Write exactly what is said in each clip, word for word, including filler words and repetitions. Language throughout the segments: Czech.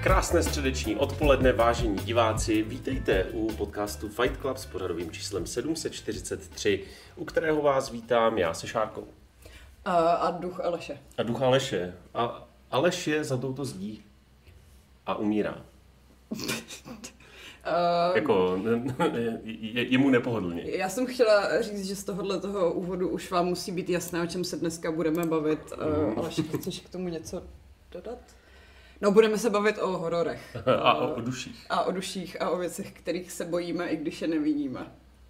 Krásné středeční odpoledne, vážení diváci, vítejte u podcastu Fight Club s pořadovým číslem sedm set čtyřicet tři, u kterého vás vítám já se Šárkou. A, a duch Aleše. A duch Aleše. A Aleš je za touto zdí a umírá. Uh, jako, je, je mu nepohodlně. Já jsem chtěla říct, že z tohohle toho úvodu už vám musí být jasné, o čem se dneska budeme bavit. Uh, Aleš, chceš k tomu něco dodat? No, budeme se bavit o hororech. A o, o duších. A o duších a o věcech, kterých se bojíme, i když je nevidíme.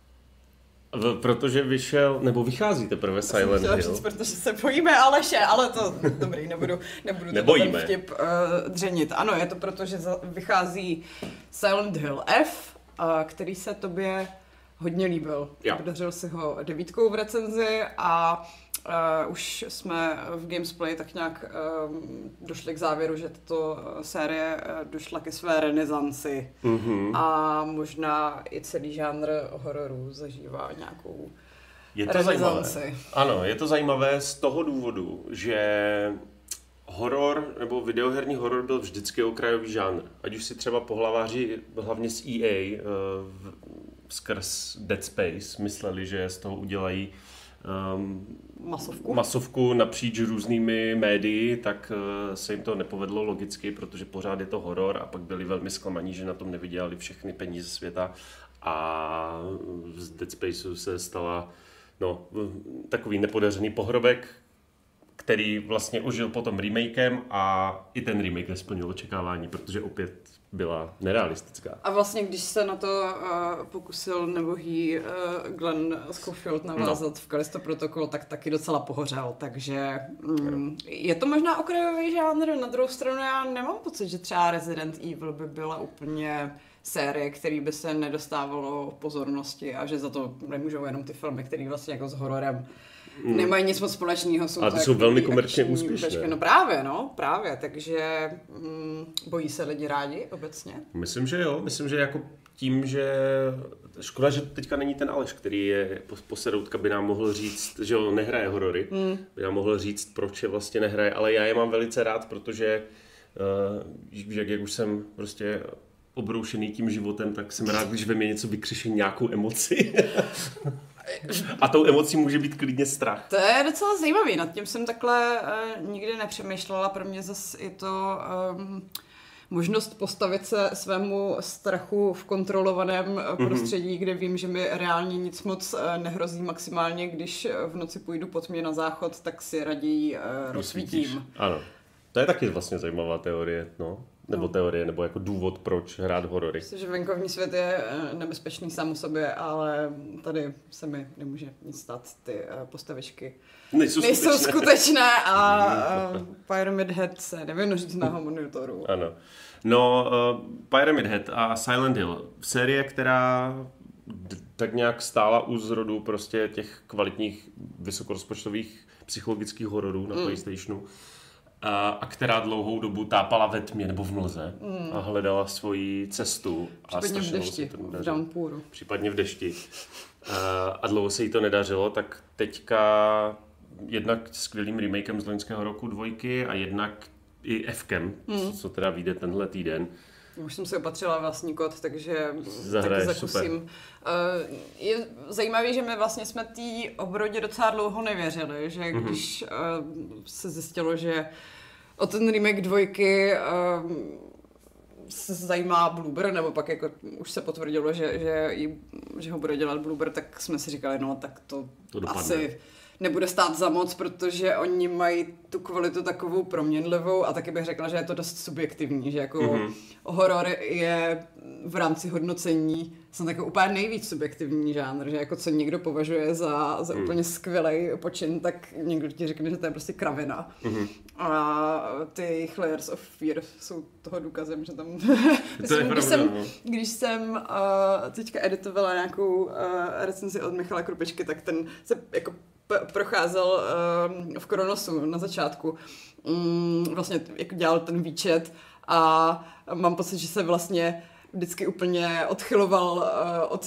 V, protože vyšel, nebo vychází teprve Silent Hill. Říct, protože se bojíme Aleše, ale to dobrý, nebudu, nebudu Nebojíme. ten vtip uh, dřenit. Ano, je to proto, že za, vychází Silent Hill F, uh, který se tobě hodně líbil. Podařil si ho devítkou v recenzi a uh, už jsme v Gamesplay tak nějak um, došli k závěru, že tato série uh, došla ke své renesanci mm-hmm. a možná i celý žánr hororů zažívá nějakou je to renesanci. Zajímavé. Ano, je to zajímavé z toho důvodu, že horor nebo videoherní horor byl vždycky okrajový žánr. Ať už si třeba pohlaváři hlavně z E A uh, skrz Dead Space mysleli, že z toho udělají um, masovku. masovku napříč různými médii, tak uh, se jim to nepovedlo logicky, protože pořád je to horor a pak byli velmi zklamaní, že na tom nevydělali všechny peníze světa a z Dead Spaceu se stala no, takový nepodařený pohrobek, který vlastně ožil potom remakem a i ten remake nesplnil očekávání, protože opět byla nerealistická. A vlastně, když se na to uh, pokusil nebohý uh, Glenn Schofield navázat no. v Callisto Protocol, tak taky docela pohořel, takže mm, je to možná okrajový žánr, na druhou stranu já nemám pocit, že třeba Resident Evil by byla úplně série, který by se nedostávalo pozornosti a že za to nemůžou jenom ty filmy, které vlastně jako s hororem Mm. nemají nic moc společného. Jsou a to jsou velmi komerčně úspěšné. Pečky. No právě, no, právě, takže mm, bojí se lidi rádi obecně? Myslím, že jo, myslím, že jako tím, že škoda, že teďka není ten Aleš, který je posedoutka, by nám mohl říct, že on nehraje horory, mm. by nám mohl říct, proč je vlastně nehraje, ale já je mám velice rád, protože uh, jak, jak už jsem prostě obroušený tím životem, tak jsem rád, když ve mě něco vykřiší nějakou emoci. A tou emocí může být klidně strach. To je docela zajímavý, nad tím jsem takhle uh, nikdy nepřemýšlela, pro mě zase je to um, možnost postavit se svému strachu v kontrolovaném mm-hmm. prostředí, kde vím, že mi reálně nic moc uh, nehrozí, maximálně, když v noci půjdu po tmě na záchod, tak si raději uh, rozsvítím. Ano, to je taky vlastně zajímavá teorie, no. Nebo no. teorie, nebo jako důvod, proč hrát horory. Myslím, že venkovní svět je nebezpečný sám o sobě, ale tady se mi nemůže nic stát. Ty postavičky nejsou, nejsou skutečné. skutečné a uh, Pyramid Head se nevynoří z mého monitoru. Ano. No, uh, Pyramid Head a Silent Hill, série, která d- tak nějak stála u zrodu prostě těch kvalitních vysokorozpočtových psychologických hororů na mm. PlayStationu. A která dlouhou dobu tápala ve tmě nebo v mlze mm. a hledala svoji cestu. Případně a v dešti, v downpouru. Případně v dešti. A, a dlouho se jí to nedařilo, tak teďka jednak skvělým remakem z loňského roku dvojky a jednak i F-kem, mm. co, co teda vyjde tenhle týden. Už jsem si opatřila vlastní kód, takže Zahraješ, taky zakusím. Super. Je zajímavé, že my vlastně jsme té obrodě docela dlouho nevěřili, že mm-hmm. když se zjistilo, že o ten remake dvojky se zajímá Bloober, nebo pak jako už se potvrdilo, že, že, jí, že ho bude dělat Bloober, tak jsme si říkali, no tak to, to asi nebude stát za moc, protože oni mají tu kvalitu takovou proměnlivou a taky bych řekla, že je to dost subjektivní, že jako mm-hmm. horor je v rámci hodnocení jsem jako úplně nejvíc subjektivní žánr, že jako co někdo považuje za, za mm. úplně skvělej počin, tak někdo ti řekne, že to je prostě kravina. Mm-hmm. A ty jejich Layers of Fear jsou toho důkazem, že tam... Myslím, když, jsem, když jsem uh, teďka editovala nějakou uh, recenzi od Michala Krupečky, tak ten se jako p- procházel uh, v Kronosu na začátku. Um, vlastně jako dělal ten výčet a mám pocit, že se vlastně vždycky úplně odchyloval uh, od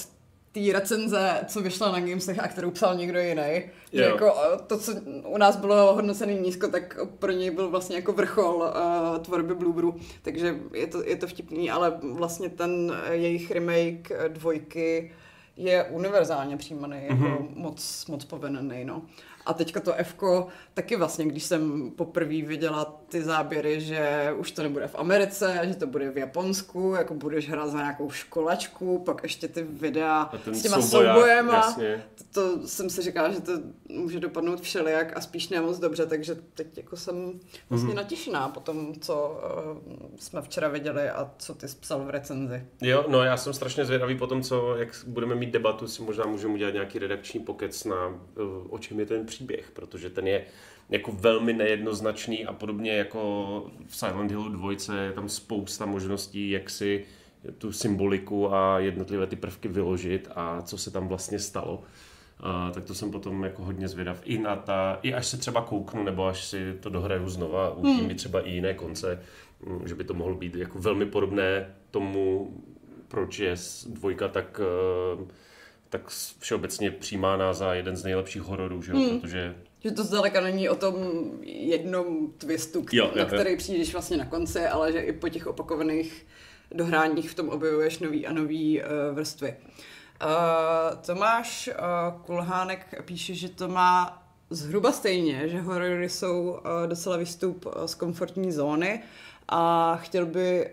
té recenze, co vyšla na Gamesech a kterou psal někdo jiný. Že jako to, co u nás bylo hodnocený nízko, tak pro něj byl vlastně jako vrchol uh, tvorby Blooberu. Takže je to, je to vtipný, ale vlastně ten jejich remake dvojky je univerzálně přijímaný, mm-hmm. jako moc, moc povedený, no. A teďka to Fko, taky vlastně, když jsem poprvé viděla ty záběry, že už to nebude v Americe, že to bude v Japonsku, jako budeš hrát za nějakou školačku, pak ještě ty videa s těma soubojema, to, to jsem si říkala, že to může dopadnout všelijak a spíš ne moc dobře, takže teď jako jsem vlastně mm-hmm. natěšená po tom, co uh, jsme včera viděli a co ty jsi psal v recenzi. Jo, no já jsem strašně zvědavý po tom, co, jak budeme mít debatu, si možná můžeme udělat nějaký redakční pokec na uh, o čem je ten příběh, protože ten je jako velmi nejednoznačný a podobně jako v Silent Hillu dvojce je tam spousta možností, jak si tu symboliku a jednotlivé ty prvky vyložit a co se tam vlastně stalo. Uh, tak to jsem potom jako hodně zvědav. I na ta, i až se třeba kouknu, nebo až si to dohraju znova, uvidím hmm. třeba i jiné konce, že by to mohlo být jako velmi podobné tomu, proč je dvojka tak, uh, tak všeobecně přijímána za jeden z nejlepších hororů, že jo? Hmm. Protože že to zdaleka není o tom jednom twistu, který, jo, jo, na který přijdeš vlastně na konci, ale že i po těch opakovaných dohráních v tom objevuješ nový a nový uh, vrstvy. Uh, Tomáš uh, Kulhánek píše, že to má zhruba stejně, že horory jsou uh, docela výstup uh, z komfortní zóny a chtěl by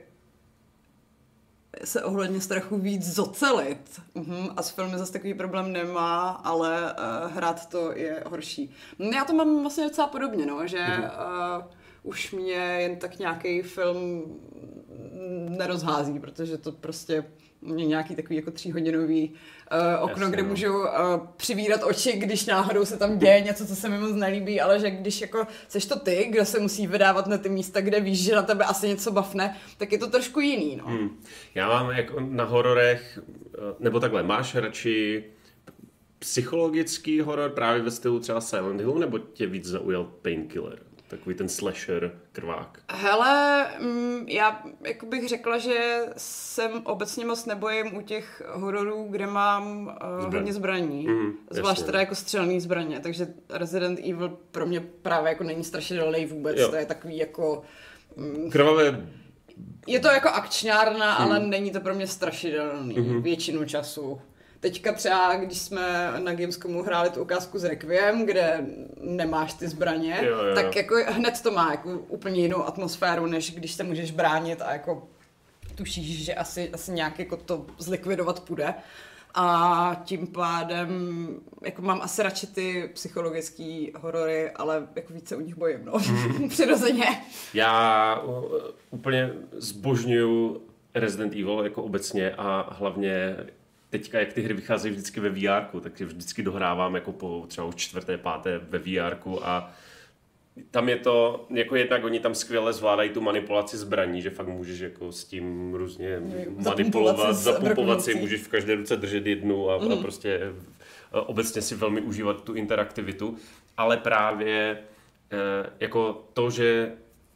se ohledně strachu víc zocelit. Uhum. A s filmy zase takový problém nemá, ale uh, hrát to je horší. Já to mám vlastně docela podobně, no, že uh, už mě jen tak nějaký film nerozhází, protože to prostě mě nějaký takový jako tříhodinový uh, okno, Jasně, kde no. můžu uh, přivírat oči, když náhodou se tam děje něco, co se mi moc nelíbí, ale že když jako seš to ty, kdo se musí vydávat na ty místa, kde víš, že na tebe asi něco bafne, tak je to trošku jiný, no. Hmm. Já mám jako na hororech, nebo takhle, máš radši psychologický horor právě ve stylu třeba Silent Hillu, nebo tě víc zaujal Painkiller? Takový ten slasher krvák. Hele, já jako bych řekla, že jsem obecně moc nebojím u těch hororů, kde mám uh, Zbraň. hodně zbraní. Mm, Zvlášť teda jako střelný zbraně, takže Resident Evil pro mě právě jako není strašidelný vůbec. Jo. To je takový jako Um, krvavé. Je to jako akčňárna, mm. ale není to pro mě strašidelný mm-hmm. většinu času. Teďka třeba, když jsme na Gamescomu hráli tu ukázku z Requiem, kde nemáš ty zbraně, jo, jo. tak jako hned to má jako úplně jinou atmosféru, než když se můžeš bránit a jako tušíš, že asi, asi nějak jako to zlikvidovat půjde. A tím pádem jako mám asi radši ty psychologické horory, ale jako víc se u nich bojím, no. Mm. Přirozeně. Já uh, úplně zbožňuju Resident Evil jako obecně a hlavně teďka, jak ty hry vycházejí vždycky ve vé erku, takže vždycky dohrávám jako po třeba už čtvrté, páté ve vé erku a tam je to, jako jednak oni tam skvěle zvládají tu manipulaci zbraní, že fakt můžeš jako s tím různě manipulovat, zapumpovat si, můžeš v každé ruce držet jednu a, mm. a prostě obecně si velmi užívat tu interaktivitu, ale právě jako to, že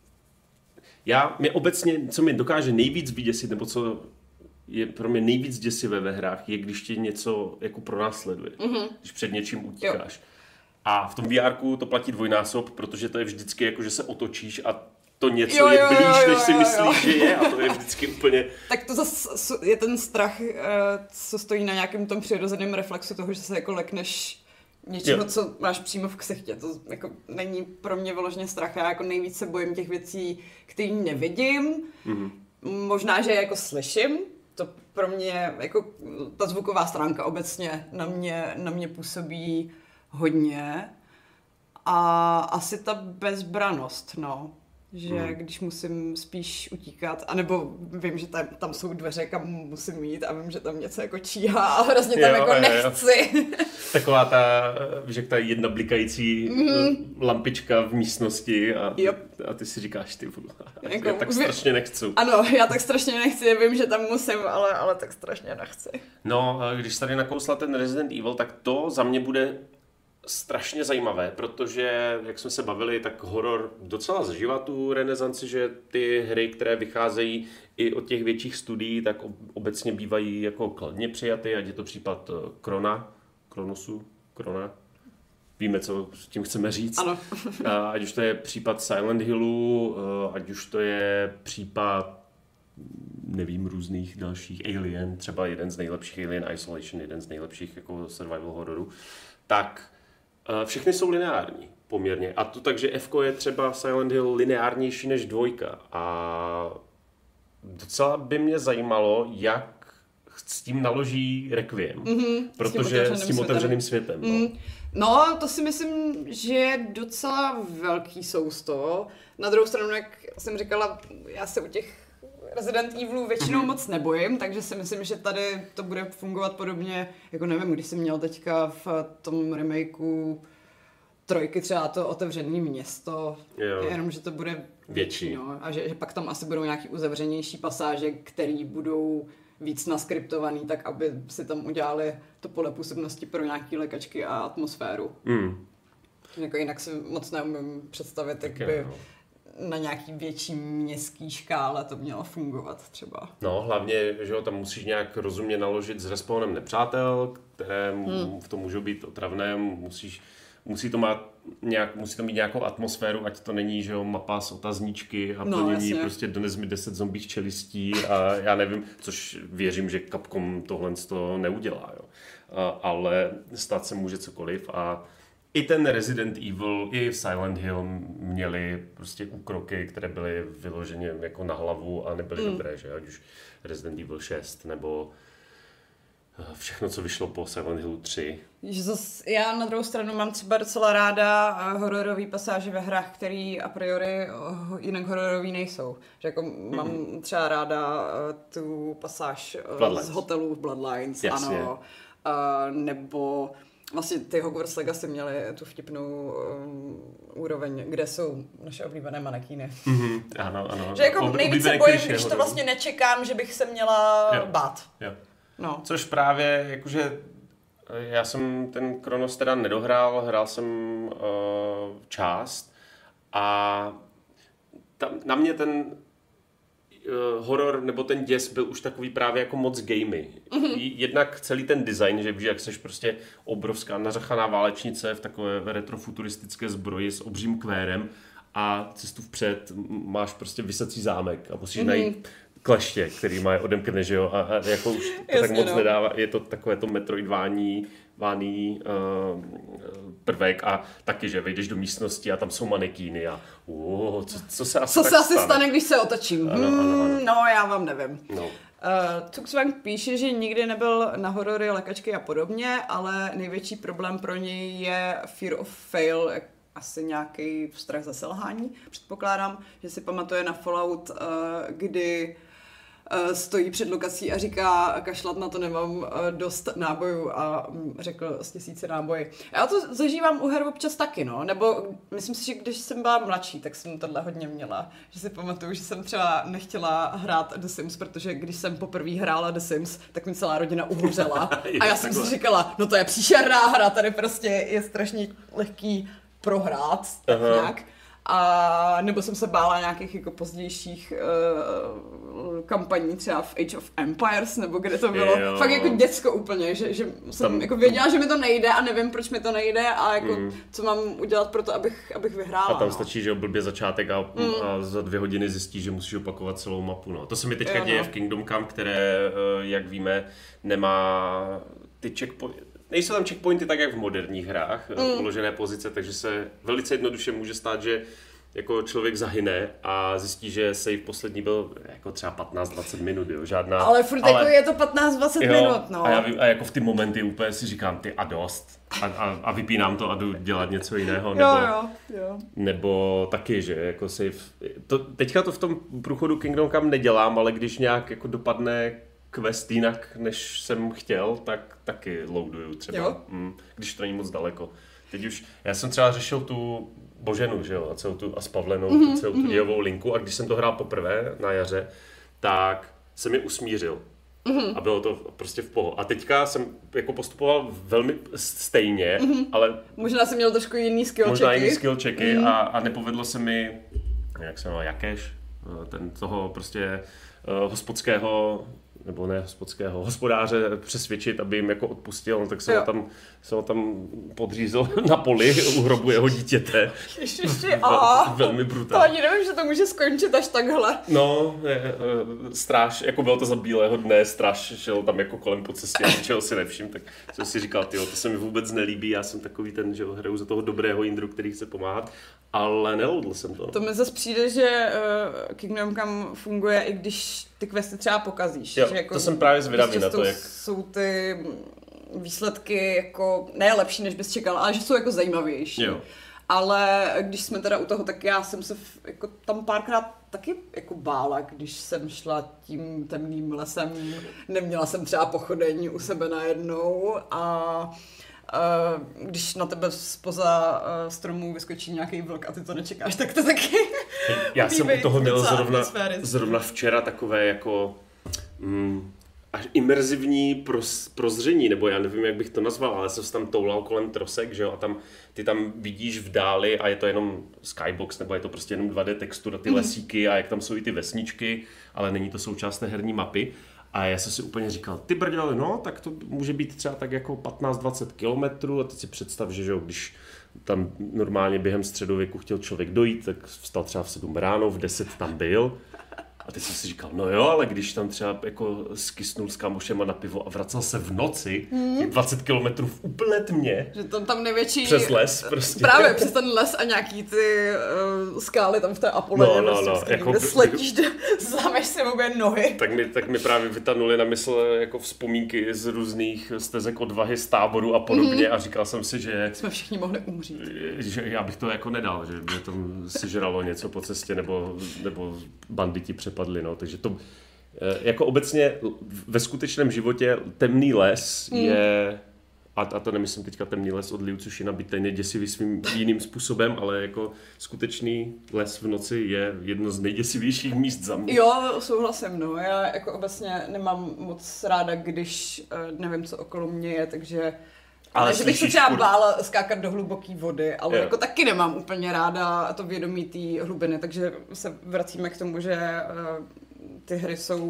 já, mě obecně, co mi dokáže nejvíc vyděsit, nebo co je pro mě nejvíc děsivé ve hrách, je když tě něco jako pronásleduje, mm-hmm. když před něčím utíkáš. Jo. A v tom vé erku to platí dvojnásob, protože to je vždycky jako, že se otočíš a to něco jo, jo, je blíž, než si myslíš, jo, jo. že je a to je vždycky úplně... Tak to zase je ten strach, co stojí na nějakém tom přirozeném reflexu toho, že se jako lekneš něčeho, jo. co máš přímo v ksichtě. To jako není pro mě vyloženě strach. Já jako nejvíc se bojím těch věcí, které nevidím. Mm-hmm. Možná, že je jako slyším. To pro mě, jako ta zvuková stránka obecně na mě, na mě působí hodně. A asi ta bezbranost, no. Že hmm. když musím spíš utíkat, anebo vím, že tam, tam jsou dveře, kam musím jít a vím, že tam něco jako číhá a hrozně tam jo, jako jo, nechci. Jo. Taková ta, víš, jak ta jedna blikající mm. lampička v místnosti a, yep. a ty si říkáš, ty jako, já tak strašně nechci. Ano, já tak strašně nechci, vím, že tam musím, ale, ale tak strašně nechci. No, když tady nakousla ten Resident Evil, tak to za mě bude strašně zajímavé, protože, jak jsme se bavili, tak horor docela zažívá tu renesanci, že ty hry, které vycházejí i od těch větších studií, tak obecně bývají jako kladně přijaty, ať je to případ Krona, Kronosu, Krona, víme, co s tím chceme říct. Ano. Ať už to je případ Silent Hillu, ať už to je případ, nevím, různých dalších Alien, třeba jeden z nejlepších Alien Isolation, jeden z nejlepších jako survival hororů, tak všechny jsou lineární poměrně. A to takže F-ko je třeba Silent Hill lineárnější než dvojka. A docela by mě zajímalo, jak s tím naloží Requiem. Mm-hmm, protože s tím otevřeným světem. světem mm. no. no, to si myslím, že je docela velký sousto. Na druhou stranu, jak jsem říkala, já se u těch Resident Evilů většinou mm-hmm. moc nebojím, takže si myslím, že tady to bude fungovat podobně, jako nevím, když jsem měl teďka v tom remakeu trojky třeba to otevřené město, jo. jenom, že to bude větší, větší no, a že, že pak tam asi budou nějaký uzavřenější pasáže, které budou víc naskriptovaný, tak aby si tam udělali to pole působnosti pro nějaký lékačky a atmosféru. Mm. Jako jinak si moc neumím představit, jak by no. na nějaký větší městský škále to mělo fungovat třeba. No, hlavně, že jo, tam musíš nějak rozumně naložit s respawnem nepřátel, které hmm. v tom můžou být otravné, musíš, musí to mít nějak, musí to mít nějakou atmosféru, ať to není, že jo, mapa z otazníčky a no, plnění, jasně. prostě dones mi deset zombích čelistí a já nevím, což věřím, že Capcom tohle to neudělá, jo. A, ale stát se může cokoliv a i ten Resident Evil, i Silent Hill měli prostě úkroky, které byly vyloženě jako na hlavu a nebyly mm. dobré, že? Ať už Resident Evil šest, nebo všechno, co vyšlo po Silent Hillu tři. Zas, já na druhou stranu mám třeba docela ráda hororové pasáže ve hrách, které a priori jinak hororový nejsou. Že jako mm. mám třeba ráda tu pasáž Bloodlines. Z hotelu Bloodlines, Jasně. ano. Uh, nebo vlastně ty Hogwarts Legacy měly tu vtipnou um, úroveň, kde jsou naše oblíbené manekíny. Mm-hmm, ano, ano. Že jako Ob, nejvíce bojím, když to vlastně nečekám, že bych se měla jo, bát. Jo. No. Což právě, jakože já jsem ten Kronos teda nedohrál, hrál jsem uh, část a tam, na mě ten Uh, horor nebo ten děs byl už takový právě jako moc gamey. Mm-hmm. Jednak celý ten design, že víš, jak seš prostě obrovská nařachaná válečnice v takové retrofuturistické zbroji s obřím kvérem a cestu vpřed máš prostě vysací zámek a musíš mm-hmm. najít kleště, který má odemkne, že jo, a, a jako už to Jasně, tak moc no. nedává, je to takové to metroidvání váný uh, prvek a taky, že vejdeš do místnosti a tam jsou manekíny a uh, co, co se asi Co tak se asi stane? stane, když se otočím? Ano, ano, ano. Hmm, no, já vám nevím. No. Uh, Tuxwang píše, že nikdy nebyl na horory, lékačky a podobně, ale největší problém pro něj je fear of fail, asi nějaký strach ze selhání. Předpokládám, že si pamatuje na Fallout, uh, kdy stojí před lokací a říká, kašlat na to, nemám dost nábojů a řekl z tisíce náboji. Já to zažívám u her občas taky, no, nebo myslím si, že když jsem byla mladší, tak jsem tohle hodně měla, že si pamatuju, že jsem třeba nechtěla hrát The Sims, protože když jsem poprvé hrála The Sims, tak mi celá rodina uhořela a já jsem si říkala, no to je příšerná hra, tady prostě je strašně lehký prohrát, tak nějak. A nebo jsem se bála nějakých jako pozdějších uh, kampaní třeba v Age of Empires, nebo kde to bylo jo. fakt jako děcko úplně, že, že jsem tam, jako věděla, že mi to nejde a nevím, proč mi to nejde a jako mm. co mám udělat pro to, abych, abych vyhrála. A tam no. stačí, že blbě začátek a, mm. a za dvě hodiny zjistíš, že musíš opakovat celou mapu. No. To se mi teďka jo, děje no. v Kingdom Come, které, jak víme, nemá ty checkpointy. Nejsou tam checkpointy tak, jak v moderních hrách, mm. uložené pozice, takže se velice jednoduše může stát, že jako člověk zahyne a zjistí, že save poslední byl jako třeba patnáct dvacet minut, jo, žádná... Ale furt ale, jako je to patnáct dvacet minut, no. A, já, a jako v ty momenty úplně si říkám, ty a dost. A, a, a vypínám to a jdu dělat něco jiného, nebo, jo, jo, jo. nebo taky, že jako save... To, teďka to v tom průchodu Kingdom Come nedělám, ale když nějak jako dopadne quest jinak, než jsem chtěl, tak taky loaduju třeba, mm, když to není moc daleko. Teď už, já jsem třeba řešil tu Boženu, že jo, a celou tu a s Pavlenou, mm-hmm, celou tu mm-hmm. dějovou linku a když jsem to hrál poprvé na jaře, tak se mi usmířil. Mm-hmm. A bylo to prostě v poho. A teďka jsem jako postupoval velmi stejně, mm-hmm. ale... Možná jsem měl trošku jiný skill možná checky. jiný skill checky mm. a, a nepovedlo se mi, jak se jmenuje, Jakeš, ten toho prostě uh, hospodského, nebo ne hospodského, hospodáře přesvědčit, aby jim jako odpustil, no, tak jsem ho tam, jsem ho tam podřízl na poli u hrobu jeho dítěte. Ježiši, a velmi brutálně. To ani nevím, že to může skončit až takhle. No, je, stráž, jako bylo to za bílého dne, stráž šel tam jako kolem po cestě, čeho si nevšim, tak jsem si říkal, tyjo, to se mi vůbec nelíbí, já jsem takový ten, že hraju za toho dobrého Jindru, který chce pomáhat, ale neloudl jsem to. To mi zase přijde, že uh, Kingdom Come funguje, i když ty questy třeba pokazíš. Jo, že jako, to jsem právě zvědavý na to, jak... jsou ty výsledky jako ne lepší, než bys čekal, ale že jsou jako zajímavější. Jo. Ale když jsme teda u toho, tak já jsem se v, jako tam párkrát taky jako bála, když jsem šla tím temným lesem. Neměla jsem třeba pochodeň u sebe najednou a Uh, když na tebe spoza uh, stromů vyskočí nějaký vlk a ty to nečekáš, tak to taky... Já jsem u toho měl zrovna, zrovna včera takové jako mm, až imerzivní pros, prozření, nebo já nevím, jak bych to nazval, ale jsem se tam toulal kolem trosek, že jo, a tam ty tam vidíš v dáli a je to jenom skybox, nebo je to prostě jenom dva dé textura, ty mm. lesíky a jak tam jsou i ty vesničky, ale není to součást té herní mapy. A já jsem si úplně říkal, ty brděle, no, tak to může být třeba tak jako patnáct dvacet kilometrů a teď si představ, že, že když tam normálně během středověku chtěl člověk dojít, tak vstal třeba v sedm ráno, v deset tam byl. A teď jsem si říkal, no jo, ale když tam třeba jako skysnul s kámošema na pivo a vracel se v noci, hmm. dvacet kilometrů v úplné tmě. Že tam tam největší... Přes les prostě. Právě přes ten les a nějaký ty uh, skály tam v té Apoleně, no, no, no, prostě, jako, kde sletíš, zlámeš si obě nohy. Tak mi, tak mi právě vytanuli na mysl jako vzpomínky z různých stezek odvahy z táboru a podobně mm. a říkal jsem si, že... Jsme všichni mohli umřít. Že já bych to jako nedal, že by tam sežralo něco po cestě nebo, nebo banditi přepadli, no, takže to jako obecně ve skutečném životě temný les mm. je, a, a to nemyslím teďka temný les od Liu Cixina, byť ten je děsivý svým jiným způsobem, ale jako skutečný les v noci je jedno z nejděsivějších míst za mě. Jo, souhlasím, no, já jako obecně nemám moc ráda, když nevím, co okolo mě je, takže... Ale že bych se třeba bála skákat do hluboké vody, ale jo. jako taky nemám úplně ráda to vědomí té hlubiny, takže se vracíme k tomu, že uh, ty hry jsou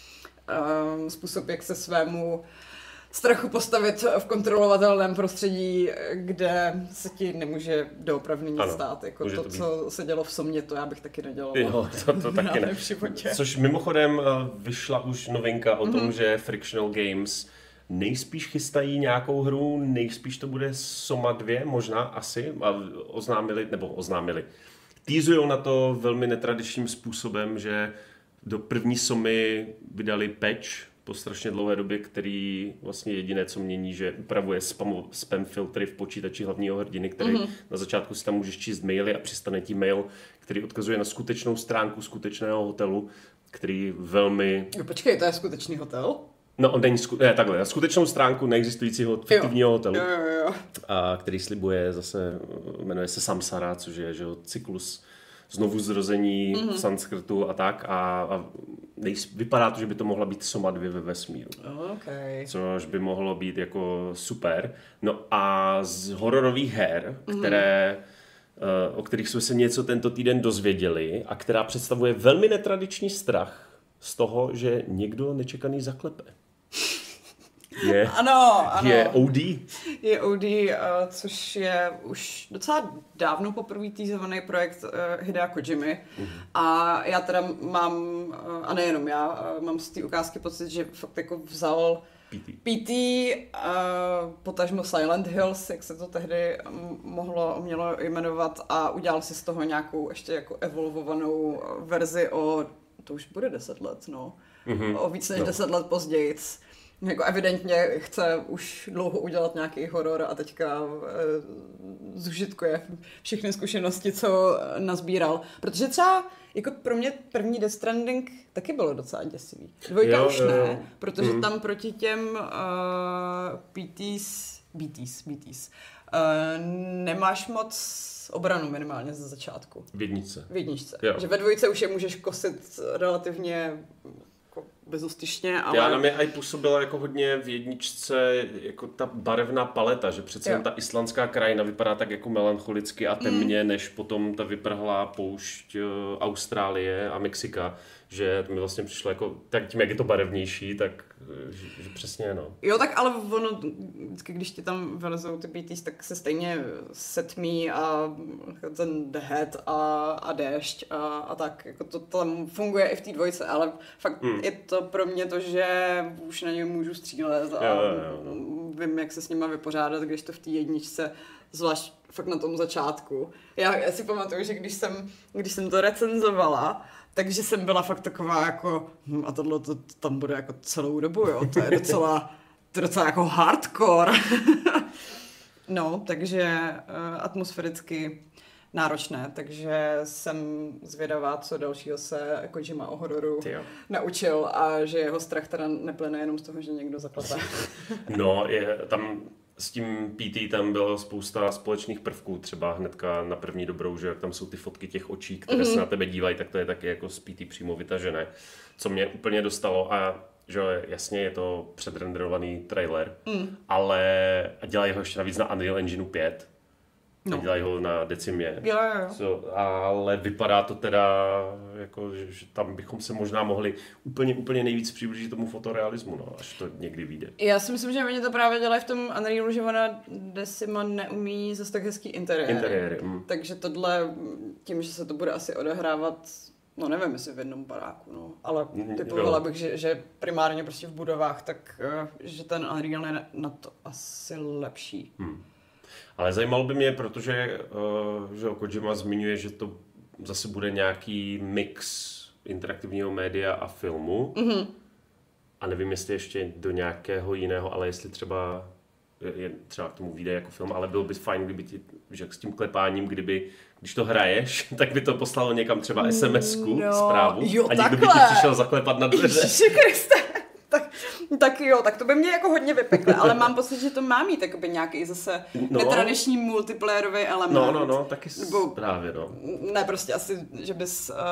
uh, způsob, jak se svému strachu postavit v kontrolovatelném prostředí, kde se ti nemůže doopravdy nic ano, stát. Jako to, to co se dělo v Somě, to já bych taky nedělala. Jo, to, to taky ne. Což mimochodem vyšla už novinka o mm-hmm. tom, že Frictional Games nejspíš chystají nějakou hru, nejspíš to bude Soma dva, možná asi, a oznámili, nebo oznámili. Teasujou na to velmi netradičním způsobem, že do první Somy vydali patch po strašně dlouhé době, který vlastně jediné, co mění, že upravuje spam, spam filtry v počítači hlavního hrdiny, který mm-hmm. na začátku si tam můžeš číst maily a přistane ti mail, který odkazuje na skutečnou stránku skutečného hotelu, který velmi... Jo, počkej, to je skutečný hotel? No, on není sku- ne, takhle, na skutečnou stránku neexistujícího fiktivního hotelu, jo, jo, jo. A který slibuje zase, jmenuje se Samsara, což je že, cyklus znovu zrození mm-hmm. v sanskrtu a tak a, a nejs- vypadá to, že by to mohla být Soma dva ve vesmíru. Okay. Což by mohlo být jako super. No a z hororových her, mm-hmm. které, uh, o kterých jsme se něco tento týden dozvěděli a která představuje velmi netradiční strach z toho, že někdo nečekaný zaklepe. Je, ano, ano. Je O D. Je O D, uh, což je už docela dávno poprvé teasovaný projekt uh, Hidea Kojimy. Uh-huh. A já teda mám, uh, a nejenom já, uh, mám z té ukázky pocit, že fakt jako vzal P T, P T uh, potažmo Silent Hills, jak se to tehdy mohlo mělo jmenovat, a udělal si z toho nějakou ještě jako evolvovanou verzi o, to už bude deset let, no, uh-huh. o víc než no. deset let později. Jako evidentně chce už dlouho udělat nějaký horor a teďka e, zužitkuje všechny zkušenosti, co nazbíral. Protože třeba jako pro mě první Death Stranding taky bylo docela děsivý. Dvojka jo, už jo. ne, protože mm. tam proti těm uh, P Ts, B Ts, B Ts uh, nemáš moc obranu minimálně ze začátku. V jedničce. V jedničce. Jo. Že ve dvojce už je můžeš kosit relativně bezostyšně, ale... Já na mě i působila jako hodně v jedničce jako ta barevná paleta, že přece jen ta islandská krajina vypadá tak jako melancholicky a temně, mm. než potom ta vyprhlá poušť Austrálie a Mexika, že to mi vlastně přišlo jako, tak tím, jak je to barevnější, tak že, že přesně, no. Jo, tak ale ono, vždycky, když ti tam vylezou ty B Ts, tak se stejně setmí a ten dehet a, a déšť a, a tak, jako to tam funguje i v té dvojce, ale fakt mm. je to pro mě to, že už na něj můžu střílet a jo, jo, jo. vím, jak se s nima vypořádat, když to v té jedničce, zvlášť fakt na tom začátku. Já, já si pamatuju, že když jsem, když jsem to recenzovala, takže jsem byla fakt taková jako, hm, a tohle to, to tam bude jako celou dobu, jo, to je docela, to je docela jako hardcore. No, takže uh, atmosféricky náročné, takže jsem zvědavá, co dalšího se Kojima o hororu naučil a že jeho strach teda neplyne jenom z toho, že někdo zaklepe. No, je tam s tím P T tam bylo spousta společných prvků, třeba hnedka na první dobrou, že jak tam jsou ty fotky těch očí, které mm-hmm. se na tebe dívají, tak to je taky jako z P T přímo vytažené. Co mě úplně dostalo a že jasně je to předrenderovaný trailer, mm. ale a dělají ho ještě navíc na Unreal Engine pět. No. Dělají ho na decimě. Jo, jo, jo. So, ale vypadá to teda, jako, že, že tam bychom se možná mohli úplně, úplně nejvíc přiblížit tomu fotorealismu, no, až to někdy vyjde. Já si myslím, že oni to právě dělají v tom Unrealu, že ona Decima neumí zase tak hezký interiéry. Interiéry. Mm. Takže tohle, tím, že se to bude asi odehrávat, no nevím, jestli v jednom baráku, no, ale typovala bych, že, že primárně prostě v budovách, tak že ten Unreal je na to asi lepší. Mm. Ale zajímalo by mě, protože uh, že Kojima zmiňuje, že to zase bude nějaký mix interaktivního média a filmu. Mm-hmm. A nevím, jestli ještě do nějakého jiného, ale jestli třeba je třeba k tomu vyjde jako film, ale bylo by fajn, kdyby ti, že s tím klepáním, kdyby, když to hraješ, tak by to poslalo někam třeba es em esku, no, zprávu jo, a někdo by ti přišel zaklepat na dveře. Ježiši Kriste. Tak, tak jo, tak to by mě jako hodně vypeklo, ale mám pocit, že to má mít jakoby nějaký zase no, netradiční multiplayerový element. No, no, no, taky Nebo, právě, no. Ne, prostě asi, že bys uh,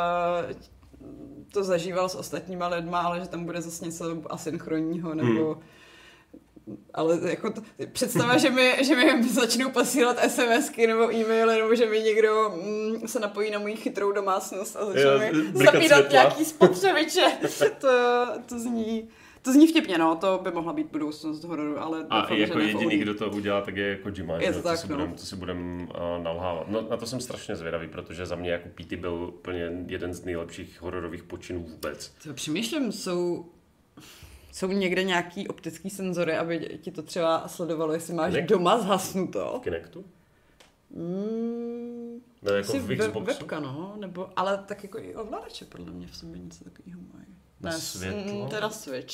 to zažíval s ostatníma lidma, ale že tam bude zase něco asynchronního, nebo... Hmm. Ale jako to, představa, že mi, že mi začnou posílat SMSky nebo e-maily, nebo že mi někdo mm, se napojí na moji chytrou domácnost a začne mi zapínat nějaký spotřebiče. to, to zní... To zní vtipně, no, to by mohla být budoucnost hororu, ale... A doufám, jako jediný, kdo to udělá, tak je Kojima, je to, tak, si no. budem, to si budem uh, nalhávat. No, na to jsem strašně zvědavý, protože za mě jako P T byl úplně jeden z nejlepších hororových počinů vůbec. To přemýšlím, jsou... Jsou někde nějaký optický senzory, aby ti to třeba sledovalo, jestli máš Kinect? Doma zhasnuto. V Kinectu? Mm, ne, jako v Xboxu? Webka, no, nebo, ale tak jako i ovladače podle mě v sobě něco takového mají. Na světlo? Teda Switch.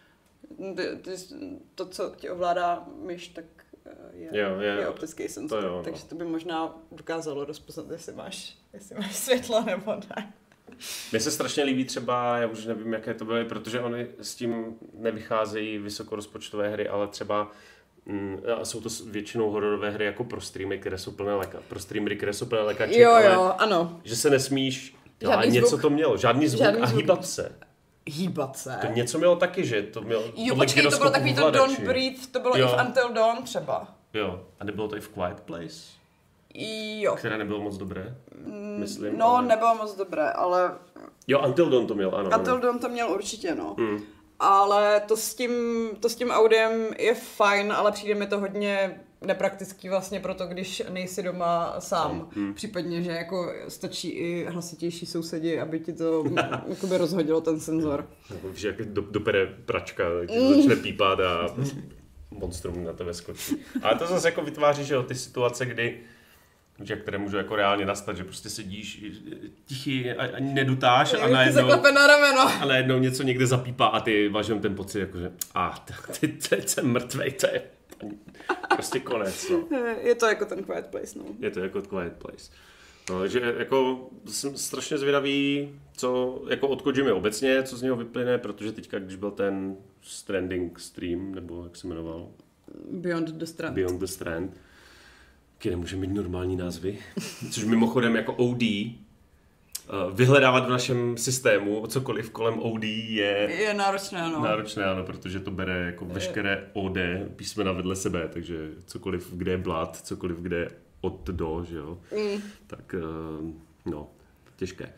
To, co ti ovládá myš, tak je, jo, je, je optický senzor, to jo, no. Takže to by možná dokázalo rozpoznat, jestli máš, jestli máš světlo nebo ne. Mně se strašně líbí třeba, já už nevím, jaké to byly, protože oni s tím nevycházejí vysokorozpočtové hry, ale třeba mm, jsou to většinou hororové hry jako pro streamy, které jsou plné leka, pro streamery, které jsou plné lekaček, jo, ale jo, ano. Že se nesmíš, jo, něco zvuk. To mělo, žádný zvuk žádný a zvuk. Hýbat se. Hýbat se? To něco mělo taky, že to mělo... Jo, počkej, to bylo takový to Don't Breathe, to bylo jo. I v Until Dawn třeba. Jo, a nebylo to i v Quiet Place? Jo. Které nebylo moc dobré, myslím. No, ale... nebylo moc dobré, ale... Jo, Until Dawn to měl, ano. Until Dawn to měl určitě, no. Hmm. Ale to s, tím, to s tím audiem je fajn, ale přijde mi to hodně nepraktický vlastně proto, když nejsi doma sám. Hmm. Případně, že jako stačí i hlasitější sousedi, aby ti to jakoby rozhodilo ten senzor. Když jak do, dopere pračka, ti začne pípat a monstrum na tebe skočí. Ale to zase jako vytváří, že jo, ty situace, kdy které můžou jako reálně nastat, že prostě sedíš tichý, ani nedutáš a najednou, na rameno. A najednou něco někde zapípá a ty máš ten pocit, jako, že a ty, ty jsem mrtvej, to je prostě konec. No. Je to jako ten Quiet Place, no. Je to jako Quiet Place. No, takže jako jsem strašně zvědavý, co jako od Kojimy obecně, co z něho vyplyne, protože teďka, když byl ten Stranding stream, nebo jak se jmenoval? Beyond the Strand. Beyond the Strand. Který nemůže mít normální názvy. Což mimochodem jako O D vyhledávat v našem systému cokoliv kolem O D je... Je náročné, ano. Náročné, ano, protože to bere jako veškeré O D písmena vedle sebe, takže cokoliv, kde je blood, cokoliv, kde je od do, že jo. Mm. Tak, no, těžké.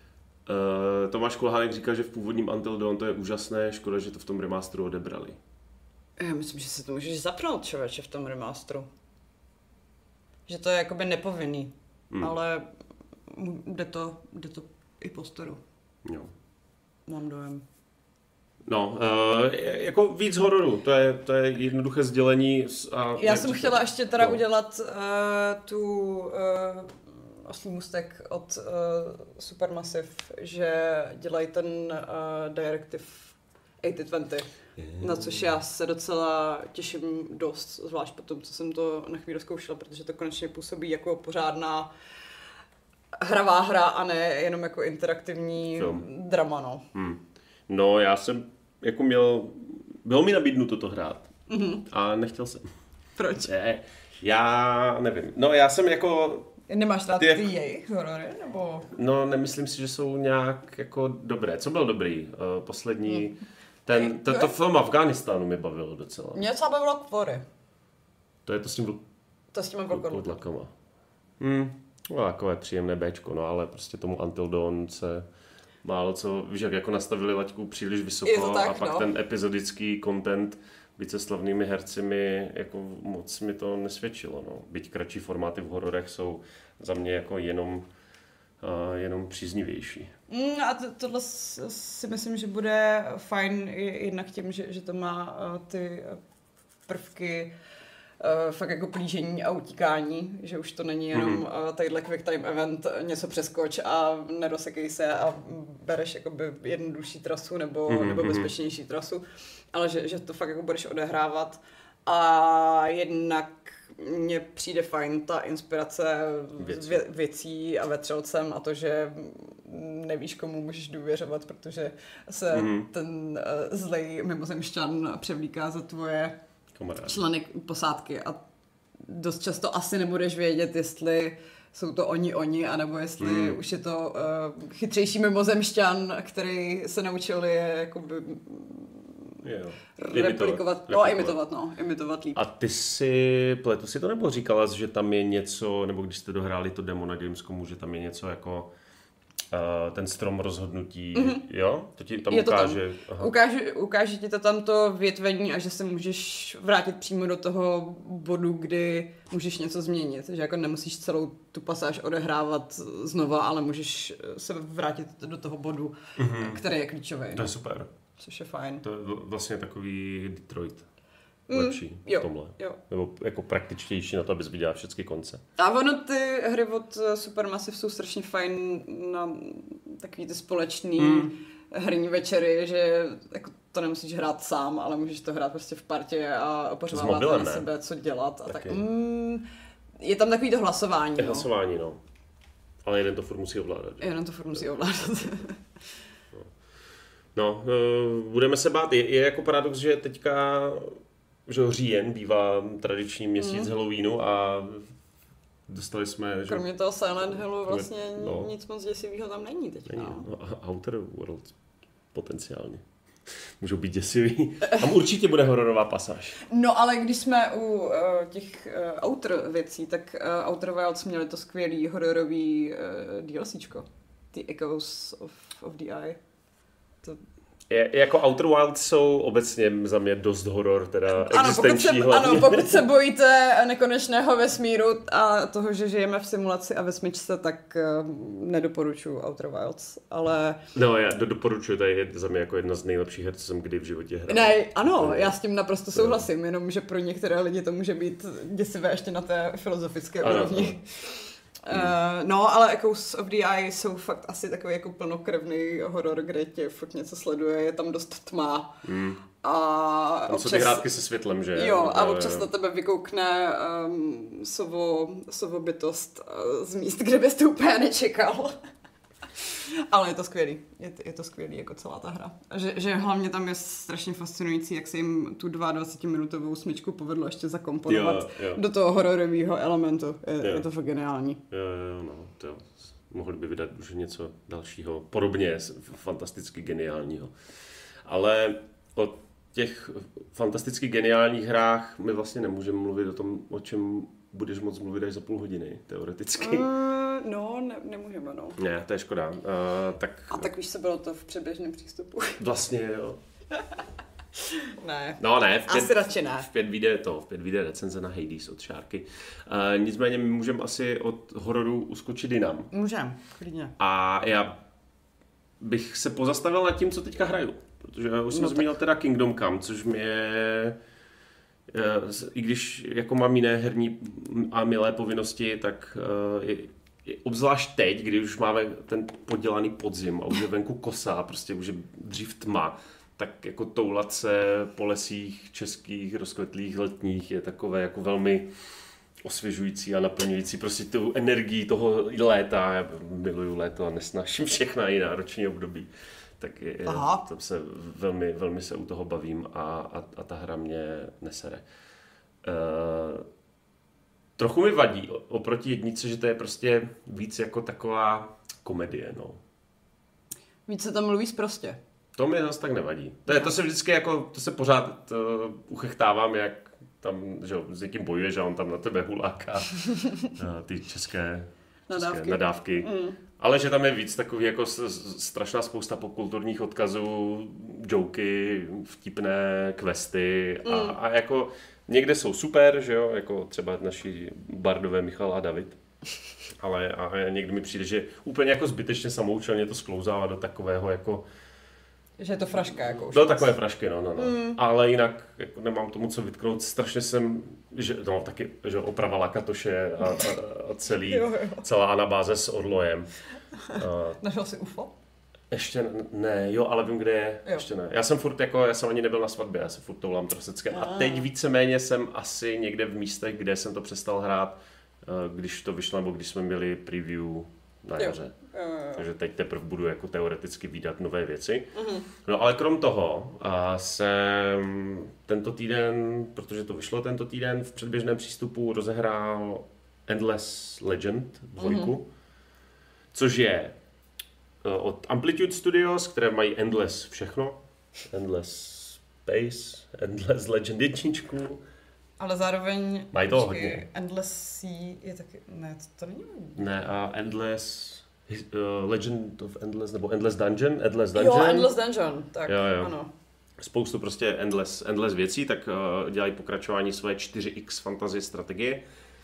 Uh, Tomáš Kulhánek říkal, že v původním Until Dawn to je úžasné, škoda, že to v tom remasteru odebrali. Já myslím, že se to můžeš zapnout, člověče, v tom remasteru. Že to je jakoby nepovinný, hmm. ale jde to, jde to i po storu. Jo. Mám dojem. No, uh, jako víc hororu, to je, to je jednoduché sdělení. A já jsem chtěla ještě teda no. udělat uh, tu uh, oslý můstek od uh, Supermassive, že dělají ten uh, Directive osmdesát dvacet, yeah. na což já se docela těším dost, zvlášť po tom, co jsem to na chvíli zkoušela, protože to konečně působí jako pořádná hravá hra a ne jenom jako interaktivní Film. drama, no. Hmm. No, já jsem jako měl, bylo mi nabídnuto to hrát mm-hmm. a nechtěl jsem. Proč? Ne, já nevím, no já jsem jako... Nemáš rád ty, ty jejich horory, nebo? No, nemyslím si, že jsou nějak jako dobré. Co byl dobrý? Uh, poslední... Hmm. Ten, tento film Afghánistánu mě bavilo docela. Mě docela bavilo Kvory. To je to s tím... Vl... To s tím vlkodlakama. Hmm, no, takové příjemné béčko, no ale prostě tomu Until Dawn se málo co... Víš, jak jako nastavili laťku příliš vysoko tak, a pak no. ten epizodický content více slavnými herci mi jako moc mi to nesvědčilo, no. Byť kratší formáty v hororech jsou za mě jako jenom, uh, jenom příznivější. Mm, a to, tohle si myslím, že bude fajn jednak tím, že, že to má uh, ty prvky uh, fakt jako plížení a utíkání, že už to není jenom mm-hmm. uh, tadyhle quick time event, něco přeskoč a nedosekej se a bereš jakoby jednodušší trasu nebo, mm-hmm. nebo bezpečnější trasu, ale že, že to fakt jako budeš odehrávat a jednak mně přijde fajn ta inspirace Věcí. Vě, věcí a vetřelcem a to, že nevíš, komu můžeš důvěřovat, protože se mm-hmm. ten uh, zlej mimozemšťan převlíká za tvoje Kamarádi. členy posádky a dost často asi nebudeš vědět, jestli jsou to oni oni, anebo jestli mm. už je to uh, chytřejší mimozemšťan, který se naučil je jakoby Jo. replikovat, no a imitovat, no, imitovat líp. A ty si, pletu si to nebo říkala, že tam je něco, nebo když jste dohráli to demo na Gamescomu, že tam je něco jako uh, ten strom rozhodnutí, mm-hmm. jo? To ti tam je ukáže. To tam. Ukáže, ukáže ti to tam to větvení a že se můžeš vrátit přímo do toho bodu, kdy můžeš něco změnit, že jako nemusíš celou tu pasáž odehrávat znova, ale můžeš se vrátit do toho bodu, mm-hmm. který je klíčový. To je super. Což je fajn. To je vlastně takový Detroit. Lepší mm, jo, v tomhle. Jo. Nebo jako praktičtější na to, abys viděla všechny konce. A ono ty hry od Supermassive jsou strašně fajn na takový ty společný mm. herní večery, že jako to nemusíš hrát sám, ale můžeš to hrát prostě v partě a opořovávat na sebe, co dělat. A tak, mm, je tam takový to hlasování. Je no. hlasování, no. Ale jeden to furt musí ovládat. Že? Jeden to furt musí ovládat. No, budeme se bát. Je, je jako paradox, že teďka že říjen bývá tradiční měsíc mm. Halloweenu a dostali jsme... Že... Kromě toho Silent Hillu vlastně no. nic moc děsivého tam není teďka. Není. No, Outer Worlds potenciálně. Můžou být děsivý. Tam určitě bude hororová pasáž. No ale když jsme u uh, těch uh, Outer věcí, tak uh, Outer Wilds měli to skvělý hororový uh, DLCčko. The Echoes of, of the Eye. To... Je, jako Outer Wilds jsou obecně za mě dost horor, teda ano, existenční pokud se, ano, pokud se bojíte nekonečného vesmíru a toho, že žijeme v simulaci a ve smyčce, tak uh, nedoporučuji Outer Wilds, ale... No, já do, doporučuji, to je za mě jako jedna z nejlepších her, co jsem kdy v životě hrál. Ne, ano, já s tím naprosto souhlasím, jenom že pro některé lidi to může být děsivé ještě na té filozofické ano, úrovni. Ano. Uh, no, ale Echoes of the Eye jsou fakt asi takový jako plnokrevný horor, kde tě fakt něco sleduje, je tam dost tma. Mm. A tam jsou ty hrátky se světlem, že? Jo, a občas na tebe vykoukne um, sovo, sovo bytost uh, z míst, kde bys to úplně nečekal. Ale je to skvělý, je, je to skvělý jako celá ta hra. Že, že hlavně tam je strašně fascinující, jak se jim tu dvacetiminutovou smyčku povedlo ještě zakomponovat jo, jo. do toho hororového elementu. Je, je to fakt geniální. Jo, jo, no, to mohli by vydat už něco dalšího, podobně fantasticky geniálního. Ale o těch fantasticky geniálních hrách my vlastně nemůžeme mluvit o tom, o čem budeš moc mluvit až za půl hodiny, teoreticky. Uh, no, ne, nemůžeme, no. Ne, to je škoda. Uh, tak... A tak víš, co bylo to v předběžném přístupu? Vlastně, jo. Ne. No ne, v pět, asi radši ne. V pět vyjde to, v pět vyjde recenze na Hades od Šárky. Uh, nicméně my můžeme asi od hororu uskočit jinam. Můžeme, klidně. A já bych se pozastavil nad tím, co teďka hraju. Protože já už jsem no zmínil teda Kingdom Come, což mě, i když jako mám jiné herní a milé povinnosti, tak je, je, obzvlášť teď, kdy už máme ten podělaný podzim a už je venku kosa, prostě už je dřív tma, tak jako toulat se po lesích českých, rozkvetlých, letních je takové jako velmi osvěžující a naplňující prostě tu energii toho léta. Já miluju léto a nesnáším všechna jiná roční období. Tak je, tam se velmi, velmi se u toho bavím a, a, a ta hra mě nesere. Uh, trochu mi vadí oproti jednice, že to je prostě víc jako taková komedie, no. Víc se tam mluví sprostě. To mi zase tak nevadí. To, je, to se vždycky jako, to se pořád uh, uchechtávám, jak tam, že s někým bojuješ a on tam na tebe huláká uh, ty české, české nadávky. nadávky. Mm. Ale že tam je víc takový jako strašná spousta popkulturních odkazů, joky, vtipné questy a, mm. a jako někde jsou super, že jo, jako třeba naši bardové Michal a David. Ale a někdy mi přijde, že úplně jako zbytečně samoučelně to sklouzává do takového jako... Že je to fraška jako už. Do takové frašky, no, no, no. Mm. Ale jinak jako nemám tomu co vytknout. Strašně jsem, že, no taky, že oprava Lakatoše a, a, a celý, jo, jo. celá anabáze s Orlojem. Našel jsi U F O? Ještě ne, jo, ale vím, kde je. Jo. Ještě ne. Já jsem furt jako, já jsem ani nebyl na svatbě, já jsem furt toulám Trosecké. A teď víceméně jsem asi někde v místech, kde jsem to přestal hrát, když to vyšlo, nebo když jsme měli preview na jaře. Takže teď teprve budu jako teoreticky vídat nové věci. Mm-hmm. No ale krom toho a jsem tento týden, protože to vyšlo tento týden, v předběžném přístupu rozehrál Endless Legend dvojku, mm-hmm. což je od Amplitude Studios, které mají Endless všechno. Endless Space, Endless Legend jedničku. Ale zároveň... Mají to hodně. Endless Sea je taky... Ne, to, to není... Ne, a Endless... Uh, Legend of Endless, nebo Endless Dungeon, Endless Dungeon. Jo, Endless Dungeon, tak jo, jo. ano. Spoustu prostě Endless, endless věcí, tak uh, dělají pokračování své čtyři X fantasy strategie,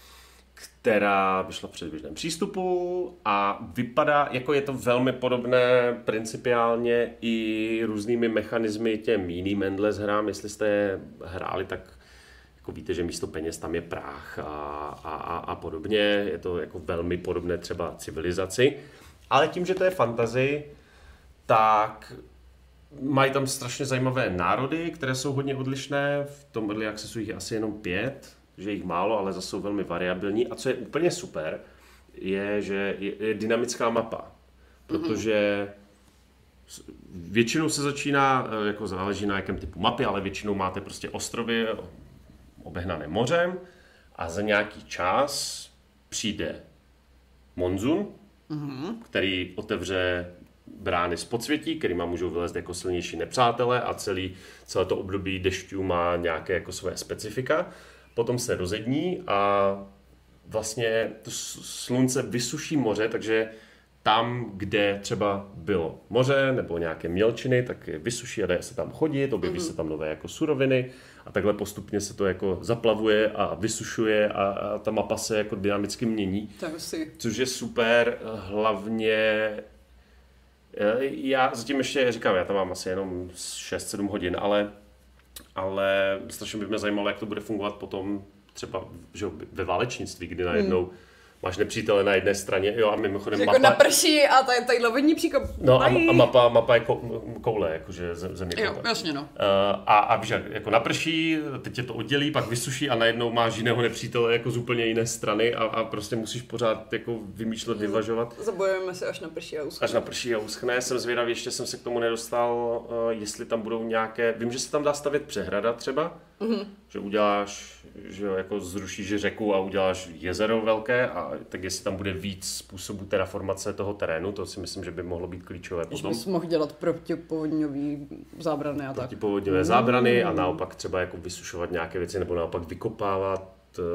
která vyšla v předběžném přístupu a vypadá, jako je to velmi podobné principiálně i různými mechanismy těm jiným Endless hrám. Jestli jste je hráli, tak jako víte, že místo peněz tam je práh a, a, a, a podobně. Je to jako velmi podobné třeba civilizaci. Ale tím, že to je fantasy, tak mají tam strašně zajímavé národy, které jsou hodně odlišné. V tom early accessu jich je asi jenom pět, že jich málo, ale zase jsou velmi variabilní. A co je úplně super, je, že je, je dynamická mapa. Protože většinou se začíná, jako záleží na jakém typu mapy, ale většinou máte prostě ostrovy obehnané mořem a za nějaký čas přijde monzun, mm-hmm. který otevře brány z podsvětí, kterýma můžou vylézt jako silnější nepřátelé a celý, celé to období dešťů má nějaké jako své specifika. Potom se rozední a vlastně to slunce vysuší moře, takže tam, kde třeba bylo moře nebo nějaké mělčiny, tak je vysuší a dá se tam chodit, objeví mm-hmm. se tam nové jako suroviny a takhle postupně se to jako zaplavuje a vysušuje a, a ta mapa se jako dynamicky mění. Tak si. Což je super, hlavně já zatím ještě říkám, já tam mám asi jenom šest sedm hodin, ale, ale strašně by mě zajímalo, jak to bude fungovat potom třeba že ve válečnictví, kdy najednou hmm. máš nepřítele na jedné straně, jo, a mimochodem jako mapa... naprší a tady tady lovodní příkop. No a, a mapa, mapa je koule, jakože země. Jo, jasně no. Uh, a, a víš, jako naprší, teď tě to oddělí, pak vysuší a najednou máš jiného nepřítele jako z úplně jiné strany a, a prostě musíš pořád jako vymýšlet, hmm. vyvažovat. Zabojujeme se až naprší a uschne. Až naprší a uschne. Jsem zvědavý, ještě jsem se k tomu nedostal, uh, jestli tam budou nějaké, vím, že se tam dá stavět přehrada třeba, Mm-hmm. Že uděláš, že jo, jako zrušíš řeku a uděláš jezero velké, a tak jestli tam bude víc způsobů terraformace toho terénu, to si myslím, že by mohlo být klíčové potom. Že bys mohl dělat protipovodňový zábrany a tak. Protipovodňové mm. zábrany a naopak třeba jako vysušovat nějaké věci nebo naopak vykopávat,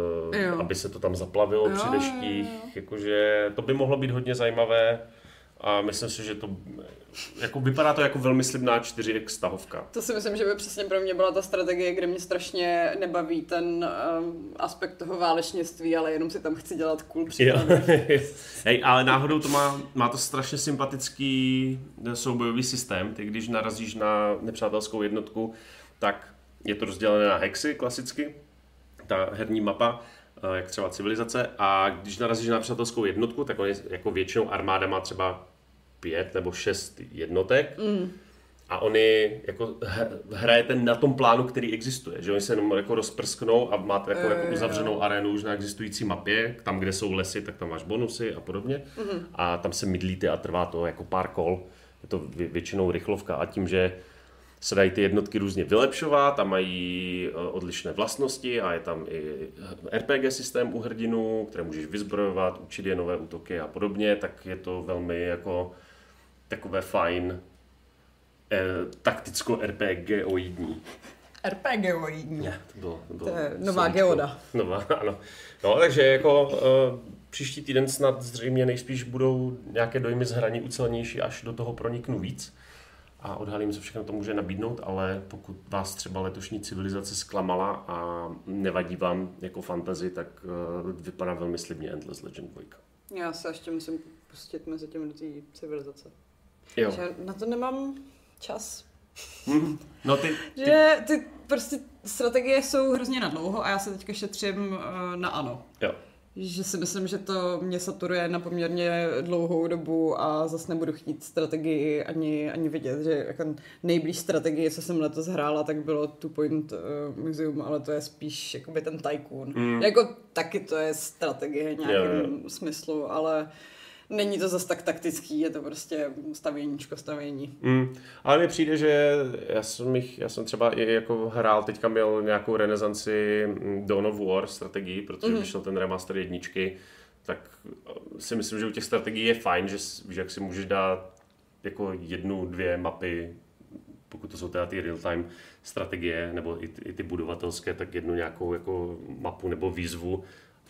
jo. aby se to tam zaplavilo jo, při deštích. Jo, jo. Jakože to by mohlo být hodně zajímavé. A myslím si, že to jako vypadá to jako velmi slibná čtyři iks tahovka. To si myslím, že by přesně pro mě byla ta strategie, kde mě strašně nebaví ten um, aspekt toho válečnictví, ale jenom si tam chci dělat cool příklady. Hej, ale náhodou to má, má to strašně sympatický soubojový systém. Ty když narazíš na nepřátelskou jednotku, tak je to rozdělené na hexy klasicky, ta herní mapa, jak třeba civilizace, a když narazíš na přátelskou jednotku, tak oni jako většinou armáda má třeba pět nebo šest jednotek mm. a oni jako hrajete na tom plánu, který existuje, že oni se jenom jako rozprsknou a máte jako, jako uzavřenou arénu už na existující mapě, tam, kde jsou lesy, tak tam máš bonusy a podobně mm. a tam se mydlíte a trvá to jako pár kol, je to většinou rychlovka a tím, že se dají ty jednotky různě vylepšovat a mají odlišné vlastnosti a je tam i er pé gé systém u hrdinů, které můžeš vyzbrojovat, učit je nové útoky a podobně, tak je to velmi jako takové fajn eh, takticko-er pé géoidní. er pé géoidní. Ne, to bylo, to bylo to je nová slovíčko. Geoda. Nová, ano. No, takže jako uh, příští týden snad zřejmě nejspíš budou nějaké dojmy z hraní ucelenější, až do toho proniknu víc. A odhalím, co všechno to může nabídnout, ale pokud vás třeba letošní civilizace zklamala a nevadí vám jako fantasy, tak uh, vypadá velmi slibně Endless Legend dva. Já se ještě musím pustit mezi těmi do té civilizace. Jo. Že na to nemám čas. Mm, no ty, ty... Že ty prostě strategie jsou hrozně na dlouho a já se teďka šetřím uh, na ano. Jo. Že si myslím, že to mě saturuje na poměrně dlouhou dobu a zase nebudu chtít strategii ani, ani vidět, že jako nejblíž strategie, co jsem letos hrála, tak bylo Two Point uh, Museum, ale to je spíš jakoby ten Tycoon. Mm. Jako taky to je strategie v nějakém jo, jo. smyslu, ale není to zase tak taktický, je to prostě stavěníčko, stavění. Mm. Ale mně přijde, že já jsem, jich, já jsem třeba i jako hrál, teďka měl nějakou renesanci Dawn of War strategii, protože mm. vyšel ten remaster jedničky, tak si myslím, že u těch strategií je fajn, že, že jak si můžeš dát jako jednu, dvě mapy, pokud to jsou teda ty real-time strategie, nebo i, i ty budovatelské, tak jednu nějakou jako mapu nebo výzvu,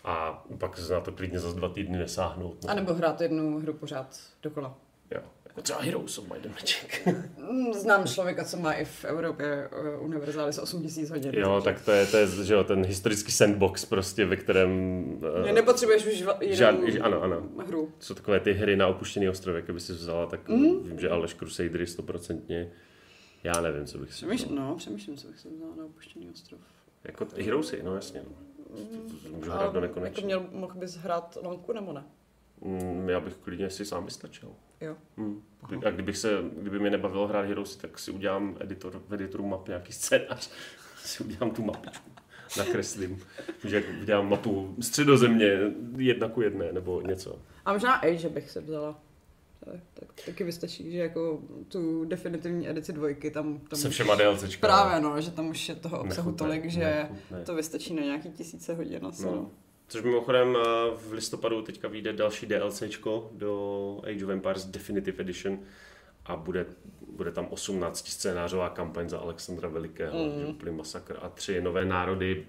a pak se na to klidně za dva týdny nesáhnout. No. A nebo hrát jednu hru pořád dokola. Jo, jako třeba Heroes of Might and Magic. Znám člověka, co má i v Evropě uh, univerzály z osm tisíc hodin. Jo, tak to je, to je že jo, ten historický sandbox prostě, ve kterém... Uh, nepotřebuješ už žád, ano, ano. hru. Jsou takové ty hry na opuštěný ostrově, kdyby si vzala, tak mm. vím, že Aleš Crusadery stoprocentně. Já nevím, co bych si vzal. No, přemýšlím, co bych si vzala na opuštěný ostrov. Jako Heroesy, no jasně. No. Můžu hrát do nekonečna. Jako měl, mohl bys hrát lanku nebo ne? Mm, já bych klidně si sám vystačil. Jo. Mm. A kdybych se, kdyby mě nebavilo hrát Heroesy, tak si udělám editor, v editoru map nějaký scénář. si udělám tu mapičku, nakreslím. Že udělám mapu Středozemě jedna ku jedné nebo něco. A možná Age bych se vzala. Tak, tak taky vystačí, že jako tu definitivní edici dvojky tam... tam se všema DLCčka. Právě no, že tam už je toho obsahu nechutné, tolik, že nechutné. To vystačí na nějaký tisíce hodin asi. No. No. Což mimochodem v listopadu teďka vyjde další DLCčko do Age of Empires Definitive Edition a bude, bude tam osmnáct scénářová kampaň za Alexandra Velikého, mm. že úplný masakr a tři nové národy,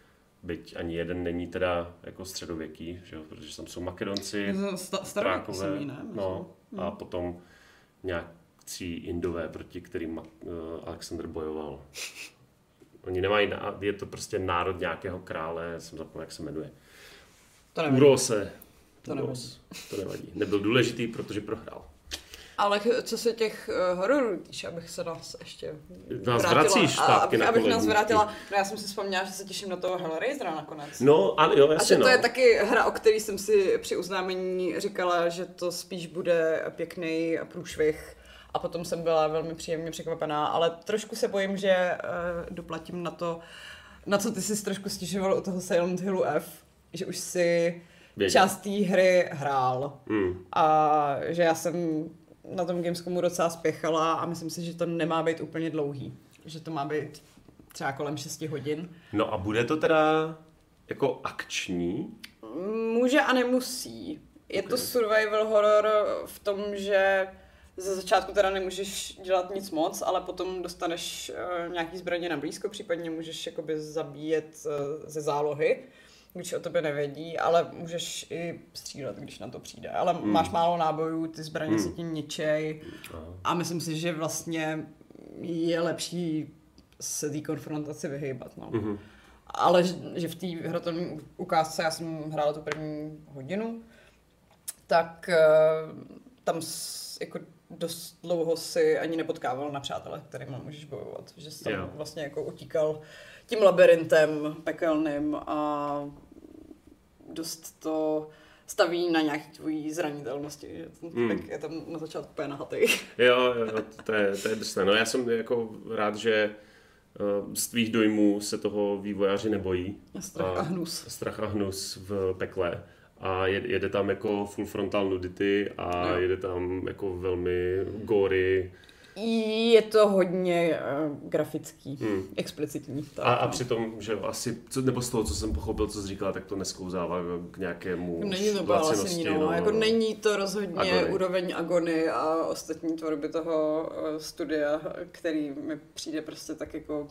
byť ani jeden není teda jako středověký, že jo, protože tam jsou Makedonci, Strákové, no, hmm. a potom nějakcí Indové, proti kterým uh, Alexandr bojoval. Oni nemají, je to prostě národ nějakého krále, jsem zapomněl, jak se jmenuje. To nevadí. Urose. To nevadí. To nevadí. Nebyl důležitý, protože prohrál. Ale co se těch uh, hororů týče, abych se nás ještě nás vracíš zpátky a, na abych nás vrátila, no já jsem si vzpomněla, že se těším na toho Hellraisera nakonec. No, a jo, jasně, a že to no. je taky hra, o který jsem si při uznámení říkala, že to spíš bude pěkný průšvih a potom jsem byla velmi příjemně překvapená, ale trošku se bojím, že uh, doplatím na to, na co ty jsi trošku stěžoval u toho Silent Hillu F, že už si Věděl. část té hry hrál mm. a že já jsem na tom Gamescomu docela spěchala a myslím si, že to nemá být úplně dlouhý. Že to má být třeba kolem šesti hodin. No a bude to teda jako akční? Může a nemusí. Je okay. to survival horror v tom, že ze začátku teda nemůžeš dělat nic moc, ale potom dostaneš uh, nějaký zbraně na blízko, případně můžeš jakoby zabíjet uh, ze zálohy, když o tebe nevědí, ale můžeš i střílet, když na to přijde. Ale hmm. máš málo nábojů, ty zbraně hmm. se tím ničej a myslím si, že vlastně je lepší se té konfrontaci vyhýbat. No. Hmm. Ale že v té hratelné ukázce, já jsem hrála tu první hodinu, tak uh, tam s, jako dost dlouho si ani nepotkával na přátele, kterými můžeš bojovat. Že jsi tam yeah. vlastně jako utíkal tím labirintem pekelným a dost to staví na nějaký tvojí zranitelnosti. Že mm. tak je tam na začátku úplně nahatý. Jo, jo, to je, to je drsné. No já jsem jako rád, že z tvých dojmů se toho vývojáři nebojí. A strach a, a hnus. Strach a hnus v pekle. A jede tam jako full frontal nudity a no. jede tam jako velmi gory. Je to hodně uh, grafický, hmm. explicitní. Tak, a, a přitom, že asi, co, nebo z toho, co jsem pochopil, co jsi říkala, tak to nesklouzává k nějakému není to lacinosti. No, no, jako není to rozhodně Agony. Úroveň Agony a ostatní tvorby toho uh, studia, který mi přijde prostě tak jako,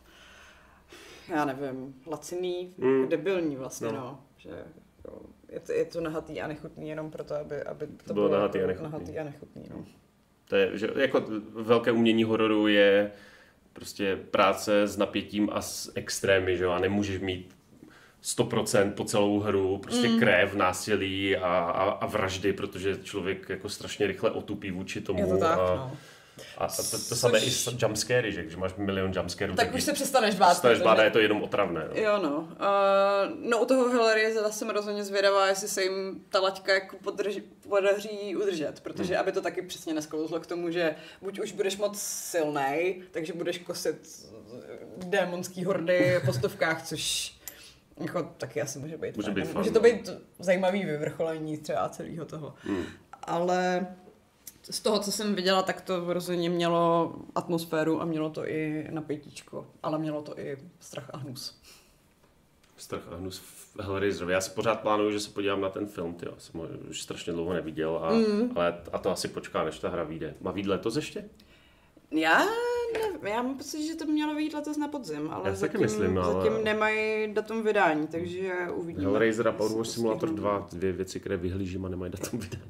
já nevím, laciný, hmm. debilní vlastně, no. no že, jako, je, to, je to nahatý a nechutný jenom proto, aby, aby to, to bylo, bylo nahatý, a nechutný. nahatý a nechutný. No. To je, že jako velké umění hororu je prostě práce s napětím a s extrémy, že jo, a nemůžeš mít sto procent po celou hru, prostě mm. krev, násilí a, a, a vraždy, protože člověk jako strašně rychle otupí vůči tomu. Je to tak, a, no. A to, to, to Což... samé i s jumpscary, že když máš milion jumpscarů, tak, tak už se přestaneš bát. Přestaneš bát a je to jenom otravné. No. Jo no. Uh, no u toho Hellraiser jsem rozhodně zvědavá, jestli se jim ta laťka jako podrž, podaří udržet, protože hmm. aby to taky přesně nesklouzlo k tomu, že buď už budeš moc silnej, takže budeš kosit démonský hordy po stovkách, což jako taky asi může být. Může, být může to být zajímavý vyvrcholení třeba celého toho. Hmm. Ale z toho, co jsem viděla, tak to rozhodně mělo atmosféru a mělo to i napětíčko, ale mělo to i strach a hnus. Strach a hnus v Hellraiserovi. Já si pořád plánuju, že se podívám na ten film, tyjo. Jsem ho už strašně dlouho neviděl, a, mm. ale a to asi počká, než ta hra vyjde. Má vyjít letos ještě? Já ne, já mám pocit, že to mělo vyjít letos na podzim, ale zatím, myslím, ale... zatím nemají datum vydání, takže uvidíme. Hellraiser a Power Wash Simulator dva, dvě věci, které vyhlížím a nemají datum vydání.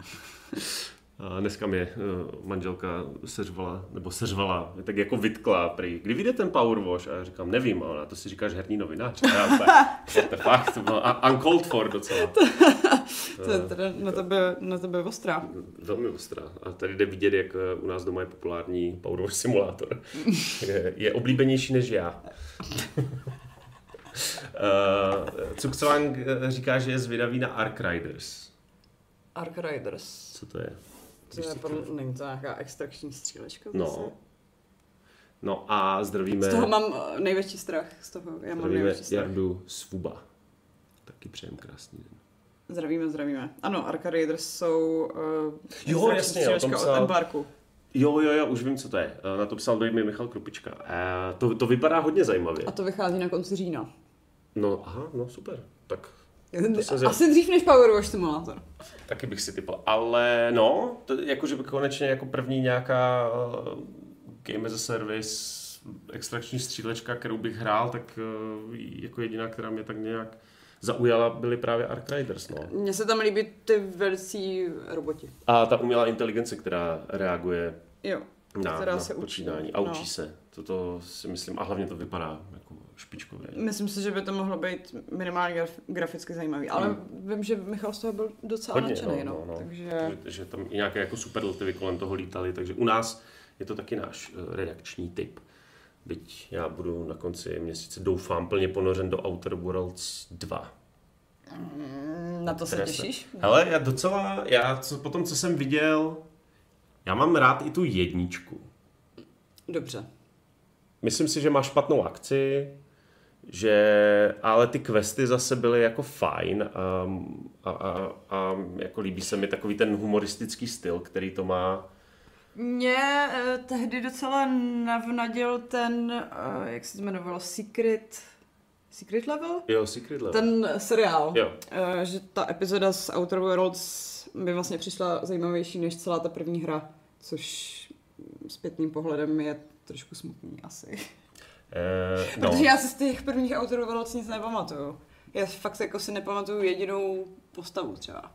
A dneska mě uh, manželka seřvala, nebo seřvala, tak jako vytkla prý, kdy vyjde ten Power Wash? A já říkám, nevím, ale na to si říkáš herní novinář. A já úplně, what the fuck, to bylo uncalled for docela. To je teda na tebe, na tebe ostrá. Velmi ostrá. A tady jde vidět, jak u nás doma je populární Power Wash Simulator. Je, je oblíbenější než já. uh, Cukcvang říká, že je zvědavý na Ark Riders. Ark Riders. Co to je? To je podle, není to nějaká extrakční střílečka? No. No a zdravíme... Z toho mám největší strach. Z toho já mám největší strach. Jardu Svuba. Taky přejem krásný den. Zdravíme, zdravíme. Ano, Ark Raiders jsou uh, jo, jasně, o tom psal... od Embarku. Jo, jo, jo, už vím, co to je. Na to psal dojmy Michal Krupička. Uh, to, to vypadá hodně zajímavě. A to vychází na konci října. No, aha, no super. Tak... Asi dřív než Power Wash Simulator. Taky bych si typl, ale no, to, jakože by konečně jako první nějaká uh, game as a service, extrakční střílečka, kterou bych hrál, tak uh, jako jediná, která mě tak nějak zaujala, byly právě Ark Riders, no. Mně se tam líbí ty velcí roboti. A ta umělá inteligence, která reaguje jo, na, která na se počínání učí. a učí no. se. Toto si myslím, a hlavně to vypadá jako špičkově. Myslím si, že by to mohlo být minimálně graf, graficky zajímavý, ale hmm. vím, že Michal z toho byl docela hodně, nadšenej, no, no, no, takže... Že, že tam i nějaké jako superlativy kolem toho lítaly, takže u nás je to taky náš redakční tip. Byť já budu na konci měsíce, doufám, plně ponořen do Outer Worlds dva. Mm, na to se těšíš? Se... Hele, já docela, já co, po tom, co jsem viděl, já mám rád i tu jedničku. Dobře. Myslím si, že má špatnou akci, že, ale ty questy zase byly jako fajn a, a, a, a jako líbí se mi takový ten humoristický styl, který to má. Mě eh, tehdy docela navnadil ten, eh, jak se to jmenovalo, Secret... Secret Level? Jo, Secret Level. Ten seriál. Jo. Eh, že ta epizoda z Outer Worlds mi vlastně přišla zajímavější než celá ta první hra, což zpětným pohledem je trošku smutný asi. Eh, no. Protože já si z těch prvních Outer Worlds nic nepamatuju. Já fakt jako si nepamatuju jedinou postavu třeba.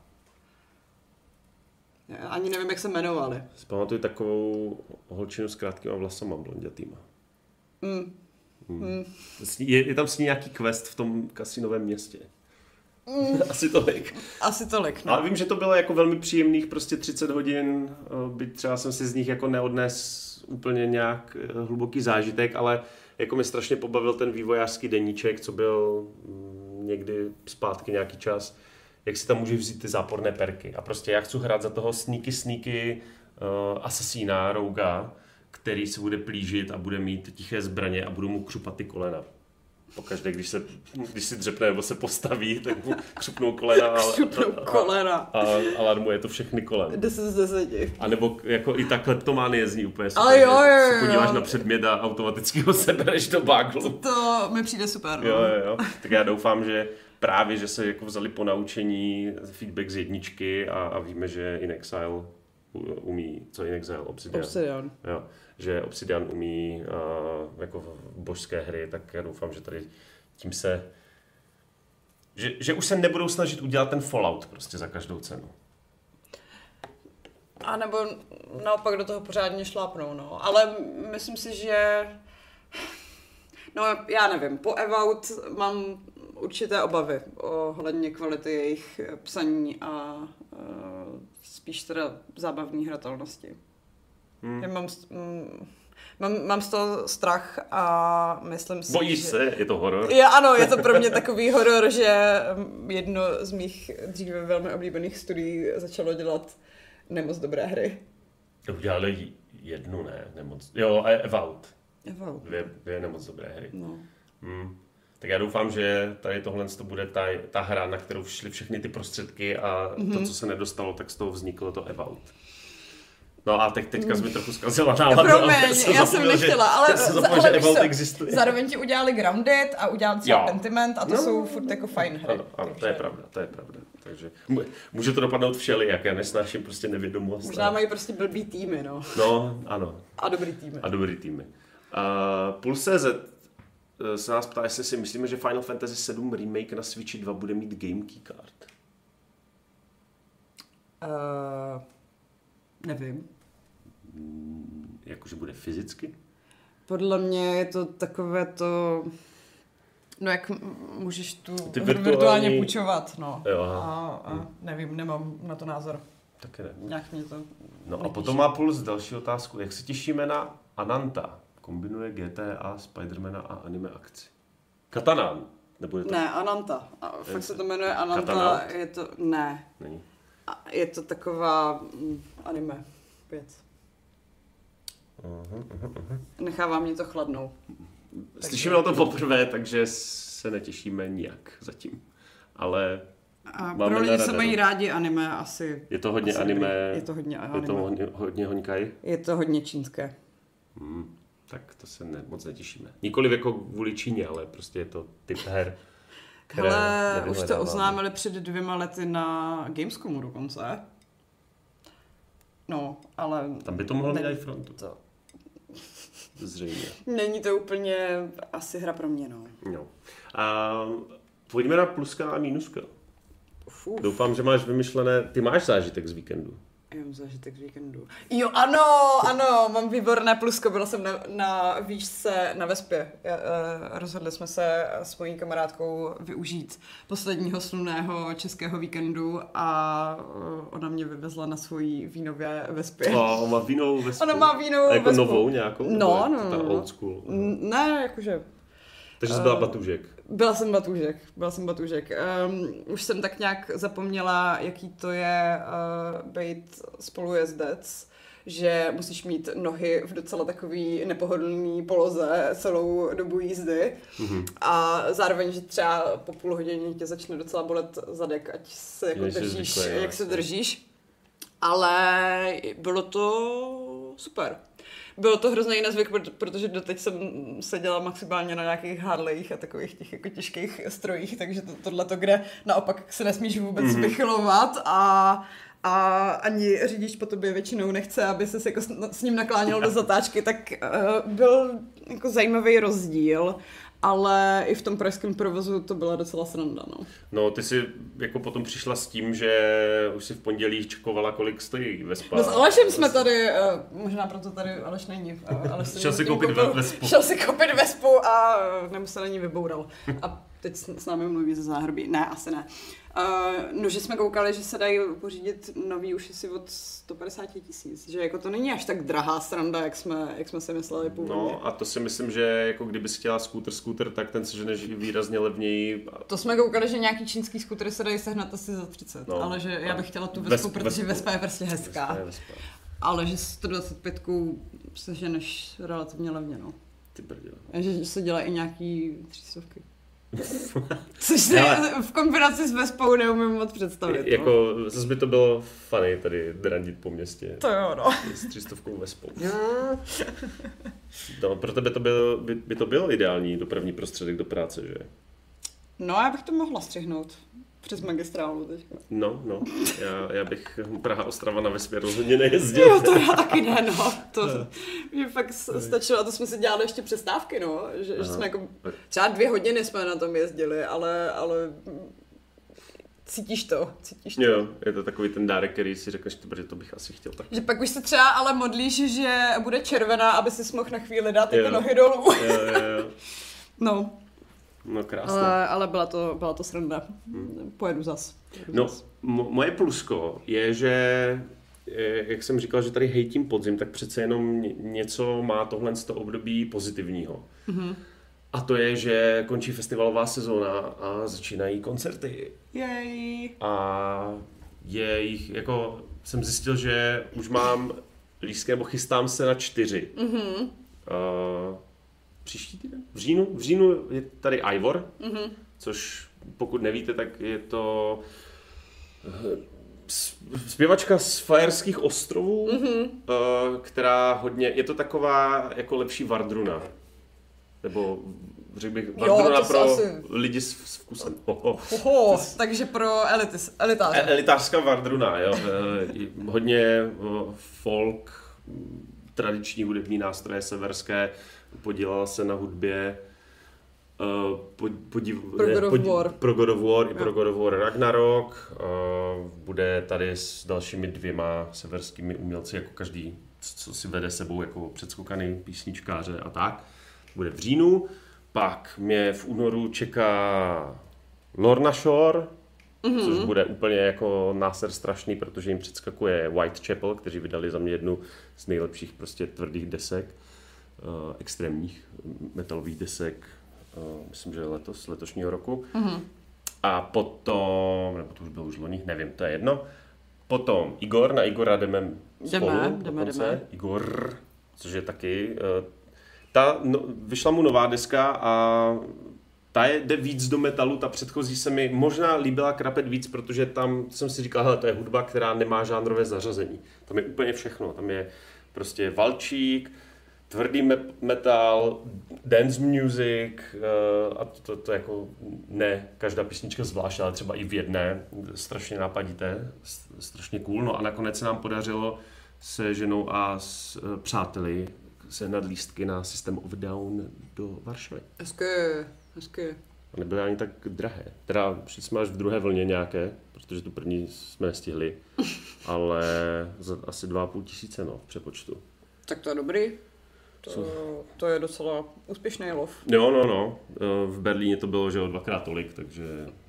Já ani nevím, jak se jmenovali. Zpamatuju takovou holčinu s krátkýma vlasama blondětýma. Mm. Hmm. Mm. Je, je tam s ní nějaký quest v tom kasinovém městě. Mm. Asi tolik. Asi tolik, no. Ale vím, že to bylo jako velmi příjemných prostě třicet hodin, byť třeba jsem si z nich jako neodnes úplně nějak hluboký zážitek, ale jako mi strašně pobavil ten vývojářský deníček, co byl někdy zpátky nějaký čas, jak si tam může vzít ty záporné perky. A prostě já chci hrát za toho sneaky sneaky uh, asasína, rouga, který se bude plížit a bude mít tiché zbraně a budou mu křupat ty kolena. Pokaždé, když, se, když si dřepne nebo se postaví, tak mu křupnou kolena a, kolena. a, a alarmuje to všechny kolem. deset z deseti. A nebo jako i ta kleptománie zní úplně super. Ale jo, jo, jo, se podíváš na předmět a automaticky ho sebereš do baglu. To mi přijde super. No. Jo, jo, jo. Tak já doufám, že právě, že se jako vzali po naučení feedback z jedničky a, a víme, že In Exile umí, co In Exile? Obsidian. Obsidian. Jo, že Obsidian umí uh, jako božské hry, tak já doufám, že tady tím se, že, že už se nebudou snažit udělat ten Fallout prostě za každou cenu. A nebo naopak do toho pořádně šlápnou, no. Ale myslím si, že no já nevím, po Evout mám určité obavy ohledně kvality jejich psaní a uh, spíš teda zábavní hratelnosti. Hmm. Já mám, mm, mám, mám z toho strach a myslím si, Bojíš že... se? Je to horor? Je, ano, je to pro mě takový horor, že jedno z mých dříve velmi oblíbených studií začalo dělat nemoc dobré hry. Udělali jednu, ne? Nemoc. Jo, a Evout. Evout. Dvě, dvě nemoc dobré hry. No. Hmm. Tak já doufám, že tady tohle to bude ta, ta hra, na kterou šly všechny ty prostředky a mm-hmm. to, co se nedostalo, tak z toho vzniklo to Evout. No a teď, teďka jsi mi trochu zkazila náladu. Promiň, já jsem, já jsem nechtěla, že, ale, já jsem zapomněl, že Evout existuje. Zároveň ti udělali Grounded a udělali třeba jo. Pentiment a to no, jsou furt jako fajn hry. Ano, ano to je pravda, to je pravda. Takže může to dopadnout všelijak, já nesnáším prostě nevědomost. Možná mají prostě blbý týmy, no. No, ano. A dobrý týmy. A dobrý týmy. Uh, Pulse tečka cé zet se nás ptá, jestli si myslíme, že Final Fantasy sedm Remake na Switchi dva bude mít Game Key Card. Uh, nevím. Hmm, jakože bude fyzicky? Podle mě je to takové to... No jak můžeš tu Ty virtuální... virtuálně půjčovat, no. Jo, a, a nevím, nemám na to názor. Taky ne. Nějak mě to... No nepíše. A potom má Puls další otázku. Jak se těšíme na Ananta? Kombinuje G T A, Spidermana a anime akci. Katanan? Nebo je to... Ne, Ananta. A fakt je se to jmenuje Ananta. Katana? Je to... Ne. Není. A je to taková mm, anime věc. Uh-huh, uh-huh, uh-huh. Nechává mě to chladnou. Slyšíme o tom poprvé, takže se netěšíme nijak zatím. Ale a pro lidi, co mají rádi anime, asi... Je to hodně asi anime. Je to hodně anime. Je to hodně, hodně hoňkaj? Je to hodně čínské. Hmm, tak to se ne, moc netěšíme. Nikoliv jako kvůli Číně, ale prostě je to typ her, které ale už to oznámili před dvěma lety na Gamescomu dokonce. No, ale... Tam by to mohlo mít i frontu. To... Zřejmě. Není to úplně asi hra pro mě, no. No. A pojďme na pluska a mínuska. Uf. Doufám, že máš vymyšlené... Ty máš zážitek z víkendu. Já mám zážitek z víkendu. Jo, ano, ano, mám výborné plusko. Byla jsem na, na výšce na Vespě. Já, uh, rozhodli jsme se s mojí kamarádkou využít posledního slunného českého víkendu a uh, ona mě vyvezla na svojí vínové Vespě. Oh, má vínovou Vespu. Ona má vínovou a jako Vespu. Novou nějakou? No, no, ta no. old school. Ne, jakože... Takže jsi byla uh, batůžek. Byla jsem batůžek, byla jsem batůžek. Um, už jsem tak nějak zapomněla, jaký to je uh, být spolujezdec, že musíš mít nohy v docela takový nepohodlný poloze celou dobu jízdy mm-hmm. a zároveň, že třeba po půl hodině tě začne docela bolet zadek, ať se jako držíš, jak se držíš. Ale bylo to super. Bylo to hrozný nezvyk, protože doteď jsem seděla maximálně na nějakých Harleyích a takových těch jako těžkých strojích, takže to, tohleto, kde naopak se nesmíš vůbec mm-hmm. vychylovat a, a ani řidič po tobě většinou nechce, aby ses jako s, s ním nakláněl do zatáčky, tak uh, byl jako zajímavý rozdíl. Ale i v tom pražském provozu to byla docela sranda, no. No, ty si jako potom přišla s tím, že už si v pondělí čekovala, kolik stojí Vespa. No s Alešem jsme tady, uh, možná proto tady Aleš není. Uh, Aleš šel si koupit koupil, Vespu. Šel si koupit Vespu a nemusel ani vyboural. A teď s námi mluví ze záhrbí. Ne, asi ne. Uh, no, že jsme koukali, že se dají pořídit nový už asi od sto padesát tisíc, že jako to není až tak drahá sranda, jak jsme, jak jsme si mysleli původně. No a to si myslím, že jako kdybys chtěla skútr, skútr, tak ten seženeš výrazně levněji. To jsme koukali, že nějaký čínský skútry se dají sehnat asi za třicet, no, ale že já bych chtěla tu Vespu, Vesp, protože Vespa je prostě hezká. Vespa je Vespa. Ale že sto dvacet pět seženeš relativně levně, no. Ty brděle. Že se dělají i nějaký třistovky. Což si v kombinaci s Vespou neumím moc představit. Jako, no. Zase by to bylo funny tady drandit po městě. To jo, no. S třistovkou Vespou. No, pro tebe to byl, by, by to byl ideální dopravní prostředek do práce, že? No, já bych to mohla střihnout. Přes magistrálu teďka. No, no. Já, já bych Praha Ostrava na Vespě rozhodně nejezdil. Jo, to já taky ne, no. To mě fakt stačilo, a to jsme si dělali ještě přestávky, no. Že, že jsme jako, třeba dvě hodiny jsme na tom jezdili, ale, ale cítíš to, cítíš to. Jo, je to takový ten dárek, který si řekneš, že to bych asi chtěl tak. Že pak už se třeba ale modlíš, že bude červená, aby si mohl na chvíli dát jako nohy dolů. Jo, jo, jo. No. No krásně. Ale, ale byla to, byla to sranda. Hmm. Pojedu zas. Pojedu no, zas. M- moje plusko je, že jak jsem říkal, že tady hejtím podzim, tak přece jenom něco má tohle z toho období pozitivního. Mm-hmm. A to je, že končí festivalová sezóna a začínají koncerty. Jej. A je jich, jako jsem zjistil, že už mám lístky, nebo chystám se na čtyři. Mm-hmm. Uh, Příští týden? V říjnu? V říjnu je tady Ivor, mm-hmm. což pokud nevíte, tak je to zpěvačka z Fajerských ostrovů, mm-hmm. která hodně, je to taková jako lepší Vardruna. Nebo řekl bych Vardruna pro asi... lidi s, s vkusem. Oho. Oho, takže pro elitis, elitáře. E- elitářská Vardruna, jo. Hodně folk, tradiční hudební nástroje severské, podílela se na hudbě uh, pod, podív, pro, ne, God of pod, War. pro God of War i pro God of War Ragnarok. Uh, bude tady s dalšími dvěma severskými umělci, jako každý, co si vede sebou jako předskokaný písničkáře a tak. Bude v říjnu. Pak mě v únoru čeká Lorna Shore, mm-hmm. což bude úplně jako náser strašný, protože jim předskakuje Whitechapel, kteří vydali za mě jednu z nejlepších prostě tvrdých desek. Uh, extrémních metalových desek, uh, myslím, že letos, letošního roku. Mm-hmm. A potom, nebo to už bylo už loni, nevím, to je jedno. Potom Igor, na Igora jdeme spolu. Jdeme, jdeme, jdeme. Igor, což je taky, uh, ta, no, vyšla mu nová deska a ta je, jde víc do metalu, ta předchozí se mi možná líbila krapet víc, protože tam jsem si říkal, hele, to je hudba, která nemá žánrové zařazení. Tam je úplně všechno, tam je prostě valčík, tvrdý metal, dance music a to, to, to jako ne každá písnička zvlášť, ale třeba i v jedné, strašně nápadité, strašně cool. No a nakonec se nám podařilo se ženou a s přáteli sehnat lístky na System of a Down do Varšavy. Hezky, hezky. A nebyly ani tak drahé. Teda šli jsme až v druhé vlně nějaké, protože tu první jsme nestihli, ale za asi dva a půl tisíce no, v přepočtu. Tak to je dobrý. To, to je docela úspěšný lov. Jo, no, no. V Berlíně to bylo, že o dvakrát tolik, takže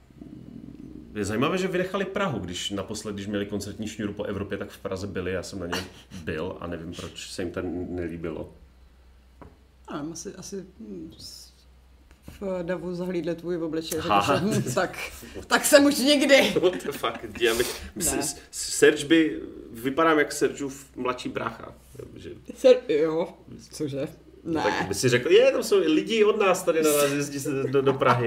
je zajímavé, že vynechali Prahu, když naposled, když měli koncertní šňůru po Evropě, tak v Praze byli, já jsem na něm byl a nevím, proč se jim to nelíbilo. Nevím, asi, asi v davu zahlídli tvůj obličej, že tak, tak jsem už někdy. What the fuck, já bych, Serge by, vypadám jak Sergeův mladší brácha. Že... Ser, jo, cože? Ne. Tak by si řekl, je, tam jsou lidi od nás tady na nás jezdí se do, do Prahy.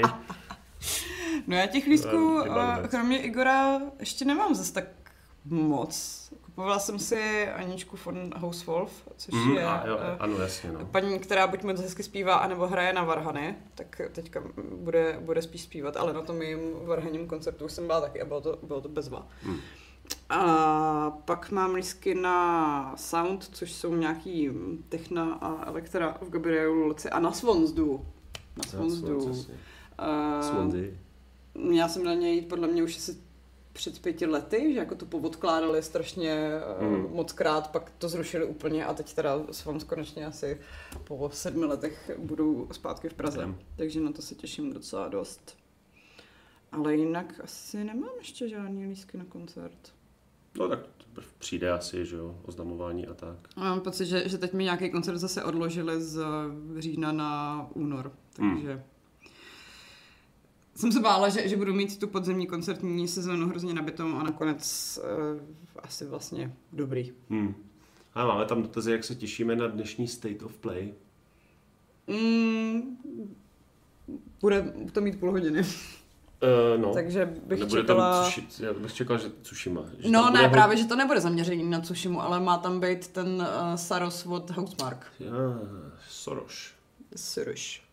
No já těch lístků, kromě Igora, ještě nemám zase tak moc. Kupovala jsem si Aničku von Hauswolf, což mm, je a jo, ano, jasně, no. paní, která buď moc hezky zpívá, anebo hraje na varhany, tak teďka bude, bude spíš zpívat, ale na tom jejím varhaním koncertu jsem byla taky a bylo to, bylo to bezva. Mm. A pak mám lístky na Sound, což jsou nějaký techna a elektra v Gabrielu Luci a na Swonsdu. Na Swonsdu. Uh, Swansea. Já jsem na něj podle mě už asi před pěti lety, že jako to poodkládali strašně mm. moc krát, pak to zrušili úplně a teď teda Swans konečně asi po sedmi letech budou zpátky v Praze. Mm. Takže na to se těším docela dost. Ale jinak asi nemám ještě žádný lístky na koncert. No tak přijde asi, že jo, oznamování a tak. A mám pocit, že, že teď mi nějaký koncert zase odložili z října na únor, takže... Mm. Jsem se bála, že, že budu mít tu podzemní koncertní sezónu hrozně nabitou a nakonec uh, asi vlastně dobrý. Hmm. A máme tam dotazy, jak se těšíme na dnešní State of Play. Mm, bude to mít půl hodiny. Uh, no. Takže bych nebude čekala... Tam Tsushi... Já bych čekal, že Tsushima. Že no ne, bude... právě, že to nebude zaměření na Tsushimu, ale má tam být ten uh, Saros od Housemarque. Ja, Soros. Soros.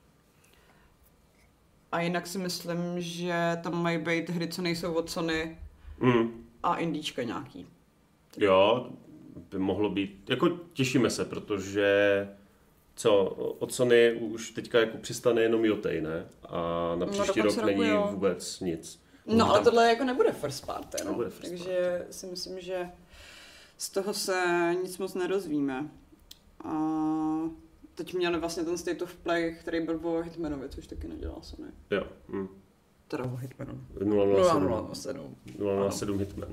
A jinak si myslím, že tam mají být hry, co nejsou od Sony mm. a indíčka nějaký. Tak... Jo, by mohlo být. Jako těšíme se, protože co, od Sony už teďka jako přistane jenom Yotei, ne? A na příští no, rok není jo. vůbec nic. No, no ale tam... tohle jako nebude first party, no. Nebude first Takže party. Si myslím, že z toho se nic moc nedozvíme. A teď měli vlastně ten State of Play, který byl o Hitmanovi, což taky nedělá Sony. Jo. Hm. Teda o Hitmanu. nula nula sedm nula nula sedm Hitman.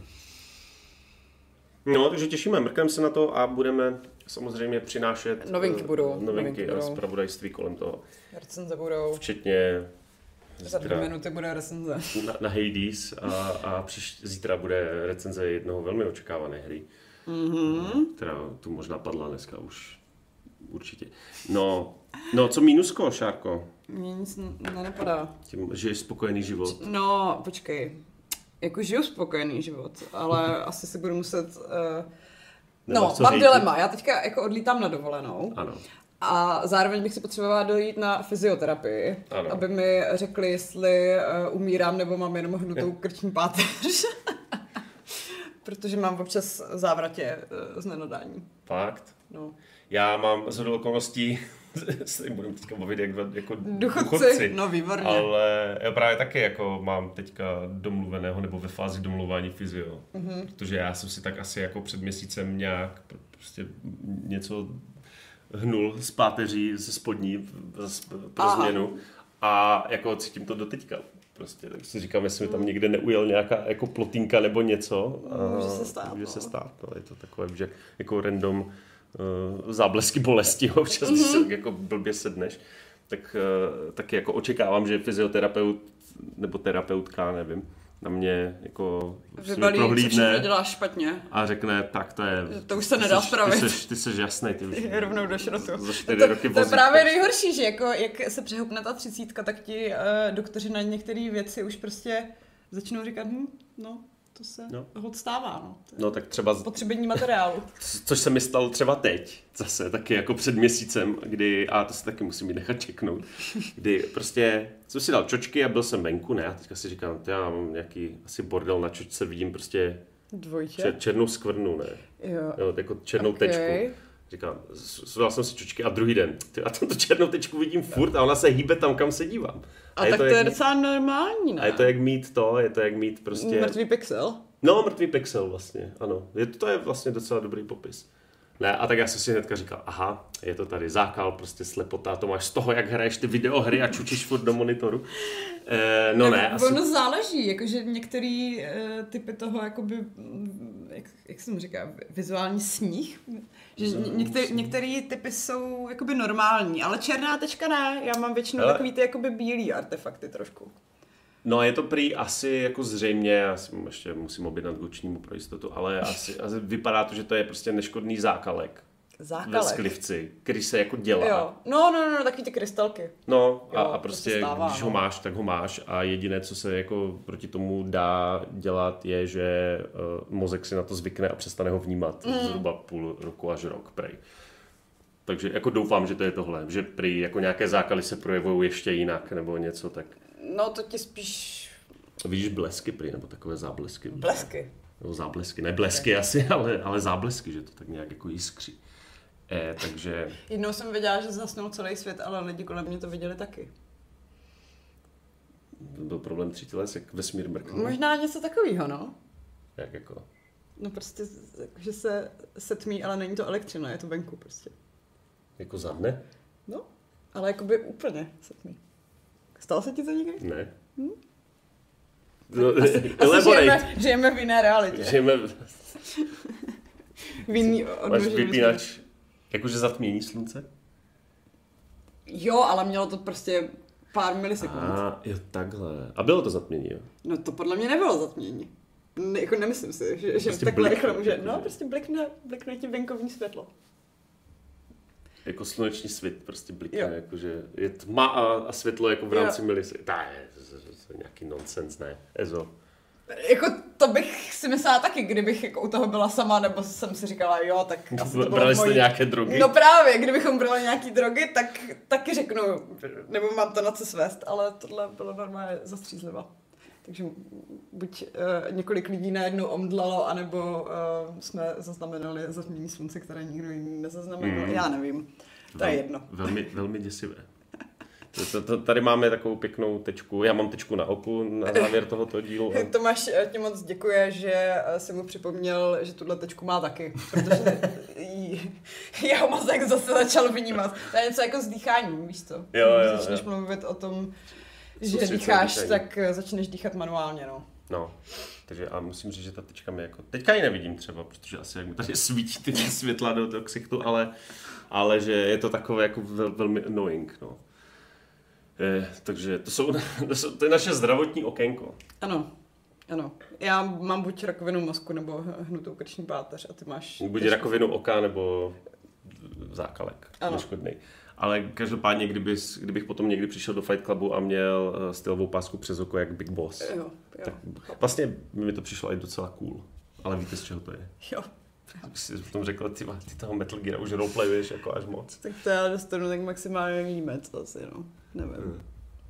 No, takže těšíme, mrkneme se na to a budeme samozřejmě přinášet novinky budou. novinky, novinky a zpravodajství kolem toho. Recenze budou. Včetně za dvě minuty bude recenze. Na, na Hades a, a příš, zítra bude recenze jednoho velmi očekávané hry, mm-hmm. která tu možná padla dneska už určitě. No, no co mínusko, Šárko? Mně nic nenapadá. Tím žiješ spokojený život. No, počkej. Jako žiju spokojený život, ale asi si budu muset... Uh... No, mám hejtit. Dilema. Já teďka jako odlítám na dovolenou. Ano. A zároveň bych si potřebovala dojít na fyzioterapii, ano. aby mi řekli, jestli uh, umírám nebo mám jenom hnutou krční páteř. Protože mám občas závratě uh, z nenadání. Fakt? No. Já mám shodou okolností, se budeme teďka bavit jak jako duchovci. duchovci. No výborně. Ale já právě taky jako mám teďka domluveného nebo ve fázi domluvání fyzio. Mm-hmm. Protože já jsem si tak asi jako před měsícem nějak prostě něco hnul z páteří, ze spodní pro Aha. změnu a jako cítím to doteďka. Prostě, tak si říkám, jestli mi tam někde neujel nějaká jako plotínka nebo něco. Může se stát. Může no. se stát, no. Je to takové, že jako random uh, záblesky bolesti, občas, když se jako blbě sedneš, tak uh, taky jako očekávám, že fyzioterapeut nebo terapeutka, nevím, na mě jako vybalí, prohlídne co děláš špatně. A řekne, tak to je... To už se nedá spravit. Ty seš, ty seš jasnej, ty už... Rovnou do šrotu. Za čtyři to, roky to je právě nejhorší, že jako, jak se přehoupne ta třicítka, tak ti uh, doktoři na některé věci už prostě začnou říkat, hm, no, to se no. hod stává, no. No tak třeba... Potřebení materiálu. Což se mi stalo třeba teď, zase taky jako před měsícem, kdy, a to se taky musím jít nechat čeknout, kdy prostě jsem si dal čočky a byl jsem venku, ne, a teďka si říkám, já mám nějaký asi bordel na čočce, vidím prostě čer, černou skvrnu, ne, jo. Jo, jako černou okay. tečku. Říkám, dal jsem si čočky a druhý den, a tam tu černou tečku vidím furt a ona se hýbe tam, kam se dívám. A, a tak to je, to je docela normální, ne? A je to jak mít to, je to jak mít prostě... Mrtvý pixel? No, mrtvý pixel vlastně, ano. Je to, to je vlastně docela dobrý popis. Ne, a tak já jsem si hnedka říkal, aha, je to tady zákal, prostě slepota, to máš z toho, jak hraješ ty videohry a čučíš furt do monitoru. E, no ne, asi... Ono záleží, jakože některý e, typy toho, jakoby, jak, jak se mu říká, vizuální sníh, že některý, některý typy jsou jakoby normální, ale černá tečka ne, já mám většinou ale... takový ty jakoby bílý artefakty trošku. No je to prý asi jako zřejmě, já si ještě musím objednat k očnímu pro jistotu, ale asi, asi vypadá to, že to je prostě neškodný zákalek. Zákalek. ve sklivci, který se jako dělá. Jo. No, no, no, taky ty krystalky. No a, Jo, a to prostě, se stává, když no. ho máš, tak ho máš a jediné, co se jako proti tomu dá dělat, je, že uh, mozek si na to zvykne a přestane ho vnímat mm. zhruba půl roku až rok, prej. Takže jako doufám, že to je tohle, že prý jako nějaké zákaly se projevují ještě jinak nebo něco, tak... No to ti spíš... Vidíš blesky prý, nebo takové záblesky. Blesky. Nebo záblesky, ne blesky okay. asi, ale, ale záblesky, že to tak nějak jako jiskří. E, takže... Jednou jsem věděla, že zasnul celý svět, ale lidi kolem mě to viděli taky. To byl problém třítilesek, vesmír mrknul. Možná něco takového, no. Jak jako? No prostě, že se setmí, ale není to elektřina, je to venku prostě. Jako za dne? No, ale jakoby úplně setmí. Stalo se ti to někdy? Ne. Hm? No, asi, asi žijeme, žijeme v jiné realitě. Žijeme v... v jiný Máš vypínač, jakože zatmění slunce? Jo, ale mělo to prostě pár milisekund. A jo, takhle. A bylo to zatmění, jo? No to podle mě nebylo zatmění. Ne, jako nemyslím si, že, že Prostě takhle blik, rychle může. jako, No, že- prostě blikne, blikne ti venkovní světlo. Jako sluneční svit prostě blikne, Jo. jakože je tma a, a světlo jako v Jo. rámci milisekund. To je, to, to, to je nějaký nonsens, ne? Ezo. Jako to bych si myslela taky, kdybych jako u toho byla sama, nebo jsem si říkala, jo, tak asi to bylo Brali mojí... jste nějaké drogy? No právě, kdybychom brali nějaký drogy, tak taky řeknu, nebo mám to na co svést, ale tohle bylo normálně zastřízliva. Takže buď uh, několik lidí najednou omdlelo, anebo uh, jsme zaznamenali zatmění slunce, které nikdo jiný nezaznamenal. Mm. Já nevím, to je jedno. Velmi, velmi děsivé. To, to, tady máme takovou pěknou tečku. Já mám tečku na oku na závěr tohoto dílu. Tomáš ti moc děkuje, že si mu připomněl, že tuhle tečku má taky, protože jí, jeho mozek zase začal vnímat. To je něco jako s dýcháním, víš co? Jo, jo, Začneš jo. mluvit o tom, že Soustředit se na dýcháš, dýchání. tak začneš dýchat manuálně, no. No, takže a musím říct, že ta tečka mi jako... Teďka ji nevidím třeba, protože asi jak mi tady svítí ty světla do toho ksichtu, ale, ale že je to takové jako vel, velmi annoying, no. Je, takže to, jsou, to, jsou, to je naše zdravotní okénko. Ano, ano. Já mám buď rakovinu mozku, nebo hnutou krční páteř a ty máš... Buď tečku. rakovinu oka, nebo zákalek, Ano. neškodnej. Ale každopádně, kdybys, kdybych potom někdy přišel do Fight Clubu a měl uh, stylovou pásku přes oko jak Big Boss, Jo, jo. tak vlastně mi to přišlo i docela cool. Ale víte, z čeho to je? Jo. Tak si potom řekl, ty, ty toho Metal Gear už roleplayuješ jako až moc. Tak to já dostanu tak maximálně výjimec asi, no. Nevím. Hmm.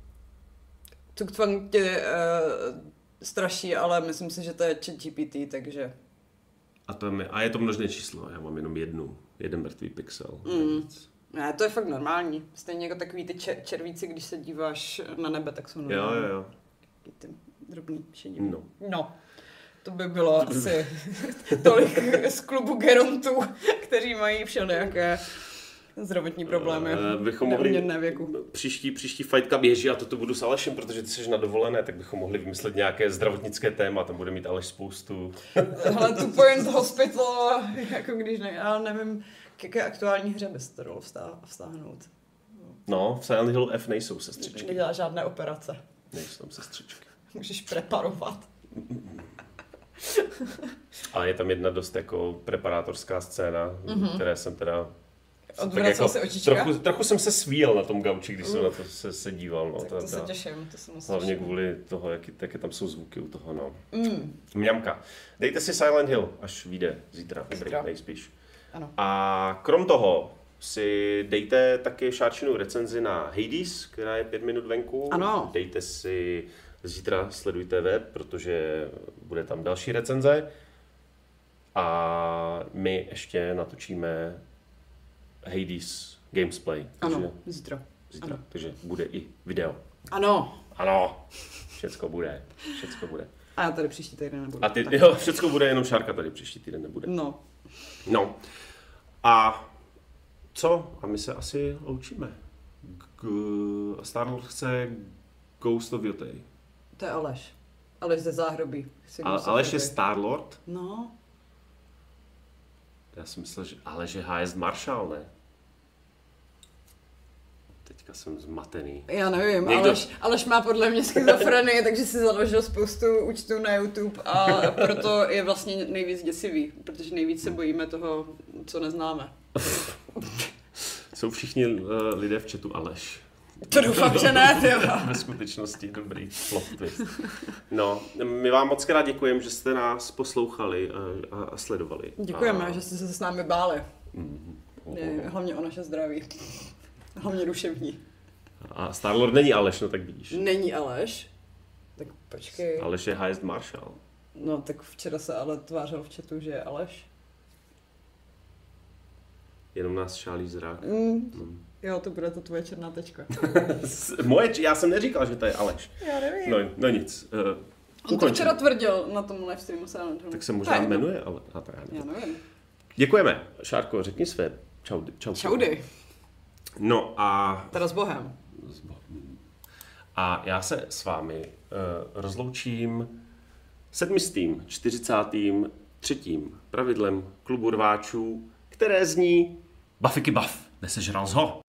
Tuk Twang tě uh, straší, ale myslím si, že to je ChatGPT, takže... A, to je, a je to množné číslo, já mám jenom jednu, jeden mrtvý pixel. Mm. Ne, to je fakt normální. Stejně jako takový ty čer- červíci, když se díváš na nebe, tak jsou Jo, normální. jo, jo. Taky ty drobný šedivý. No. No. To by bylo asi tolik z klubu gerontů, kteří mají všelijaké zdravotní problémy Eh, bychom v mohli neuměrném věku. Příští, příští Fight Cup běží a toto budu s Alešem, protože ty jsi na dovolené, tak bychom mohli vymyslet nějaké zdravotnické téma, tam bude mít Aleš spoustu. Hele, Two Point Hospital, jako když ne, já nevím, k jaké aktuální hře bys to dalo vstá- vztáhnout. No, v Silent Hill F nejsou sestřičky. Nedělá žádné operace. Nejsou tam sestřičky. Můžeš preparovat. Ale je tam jedna dost jako preparátorská scéna, mm-hmm. které jsem teda... Odvracel si očička? Trochu, trochu jsem se svíjel na tom gauči, když jsem Uh. na to se, se díval. No, Tak to, to se těším, to se musíš. Hlavně kvůli toho, jak, jaké tam jsou zvuky u toho, no. Mm. Mňamka. Dejte si Silent Hill, až vyjde zítra, dobrý, Zítra. nejspíš. Ano. A krom toho si dejte taky šárčinu recenzi na Hades, která je pět minut venku. Ano. Dejte si, zítra sledujte web, protože bude tam další recenze. A my ještě natočíme Hades Gamesplay. Ano, zítra. Zítra, Ano. takže bude i video. Ano. Ano, všecko bude, všecko bude. A já tady příští týden nebudu. A ty, Tak. jo, všecko bude, jenom Šárka tady příští týden nebude. No. No. A co? A my se asi loučíme. G- Starlord chce Ghost of Yotei. To je Aleš. Aleš ze záhrobí. Chci A, Ghost of Aleš je Yotei. Starlord? No. Já jsem myslel, že Aleš je H S Marshall, ne? Teďka jsem zmatený. Já nevím, Někdo- Aleš, Aleš má podle mě schizofrenii, takže si založil spoustu účtů na YouTube a proto je vlastně nejvíc děsivý, protože nejvíc se bojíme toho, co neznáme. Jsou všichni uh, lidé v chatu Aleš. To doufám, že ne, tyjo. Ve skutečnosti dobrý plot twist. No, my vám moc krát děkujeme, že jste nás poslouchali a, a, a sledovali. Děkujeme, a... že jste se s námi báli. Mm, oh, Je, hlavně o naše zdraví. Hlavně duševní. A Starlord není Aleš, no tak vidíš. Není Aleš? Tak počkej. Aleš je highest marshal. No tak včera se ale tvářil v chatu, že je Aleš. Jenom nás šálí zrak. Mm. Mm. Jo, to bude to tvoje černá tečka. Moje, já jsem neříkal, že to je Aleš. Já nevím. No, no nic. Uh, On to včera tvrdil na tom live streamu. Tak se možná jmenuje, ale... A to já, já nevím. Děkujeme. Šárko, řekni své čaudy. Čaudy. Čaudy. No a... Teda s Bohem. A já se s vámi uh, rozloučím sedmistým, čtyřicátým třetím pravidlem klubu rváčů, které zní Buffyky Buff, nesežral ho.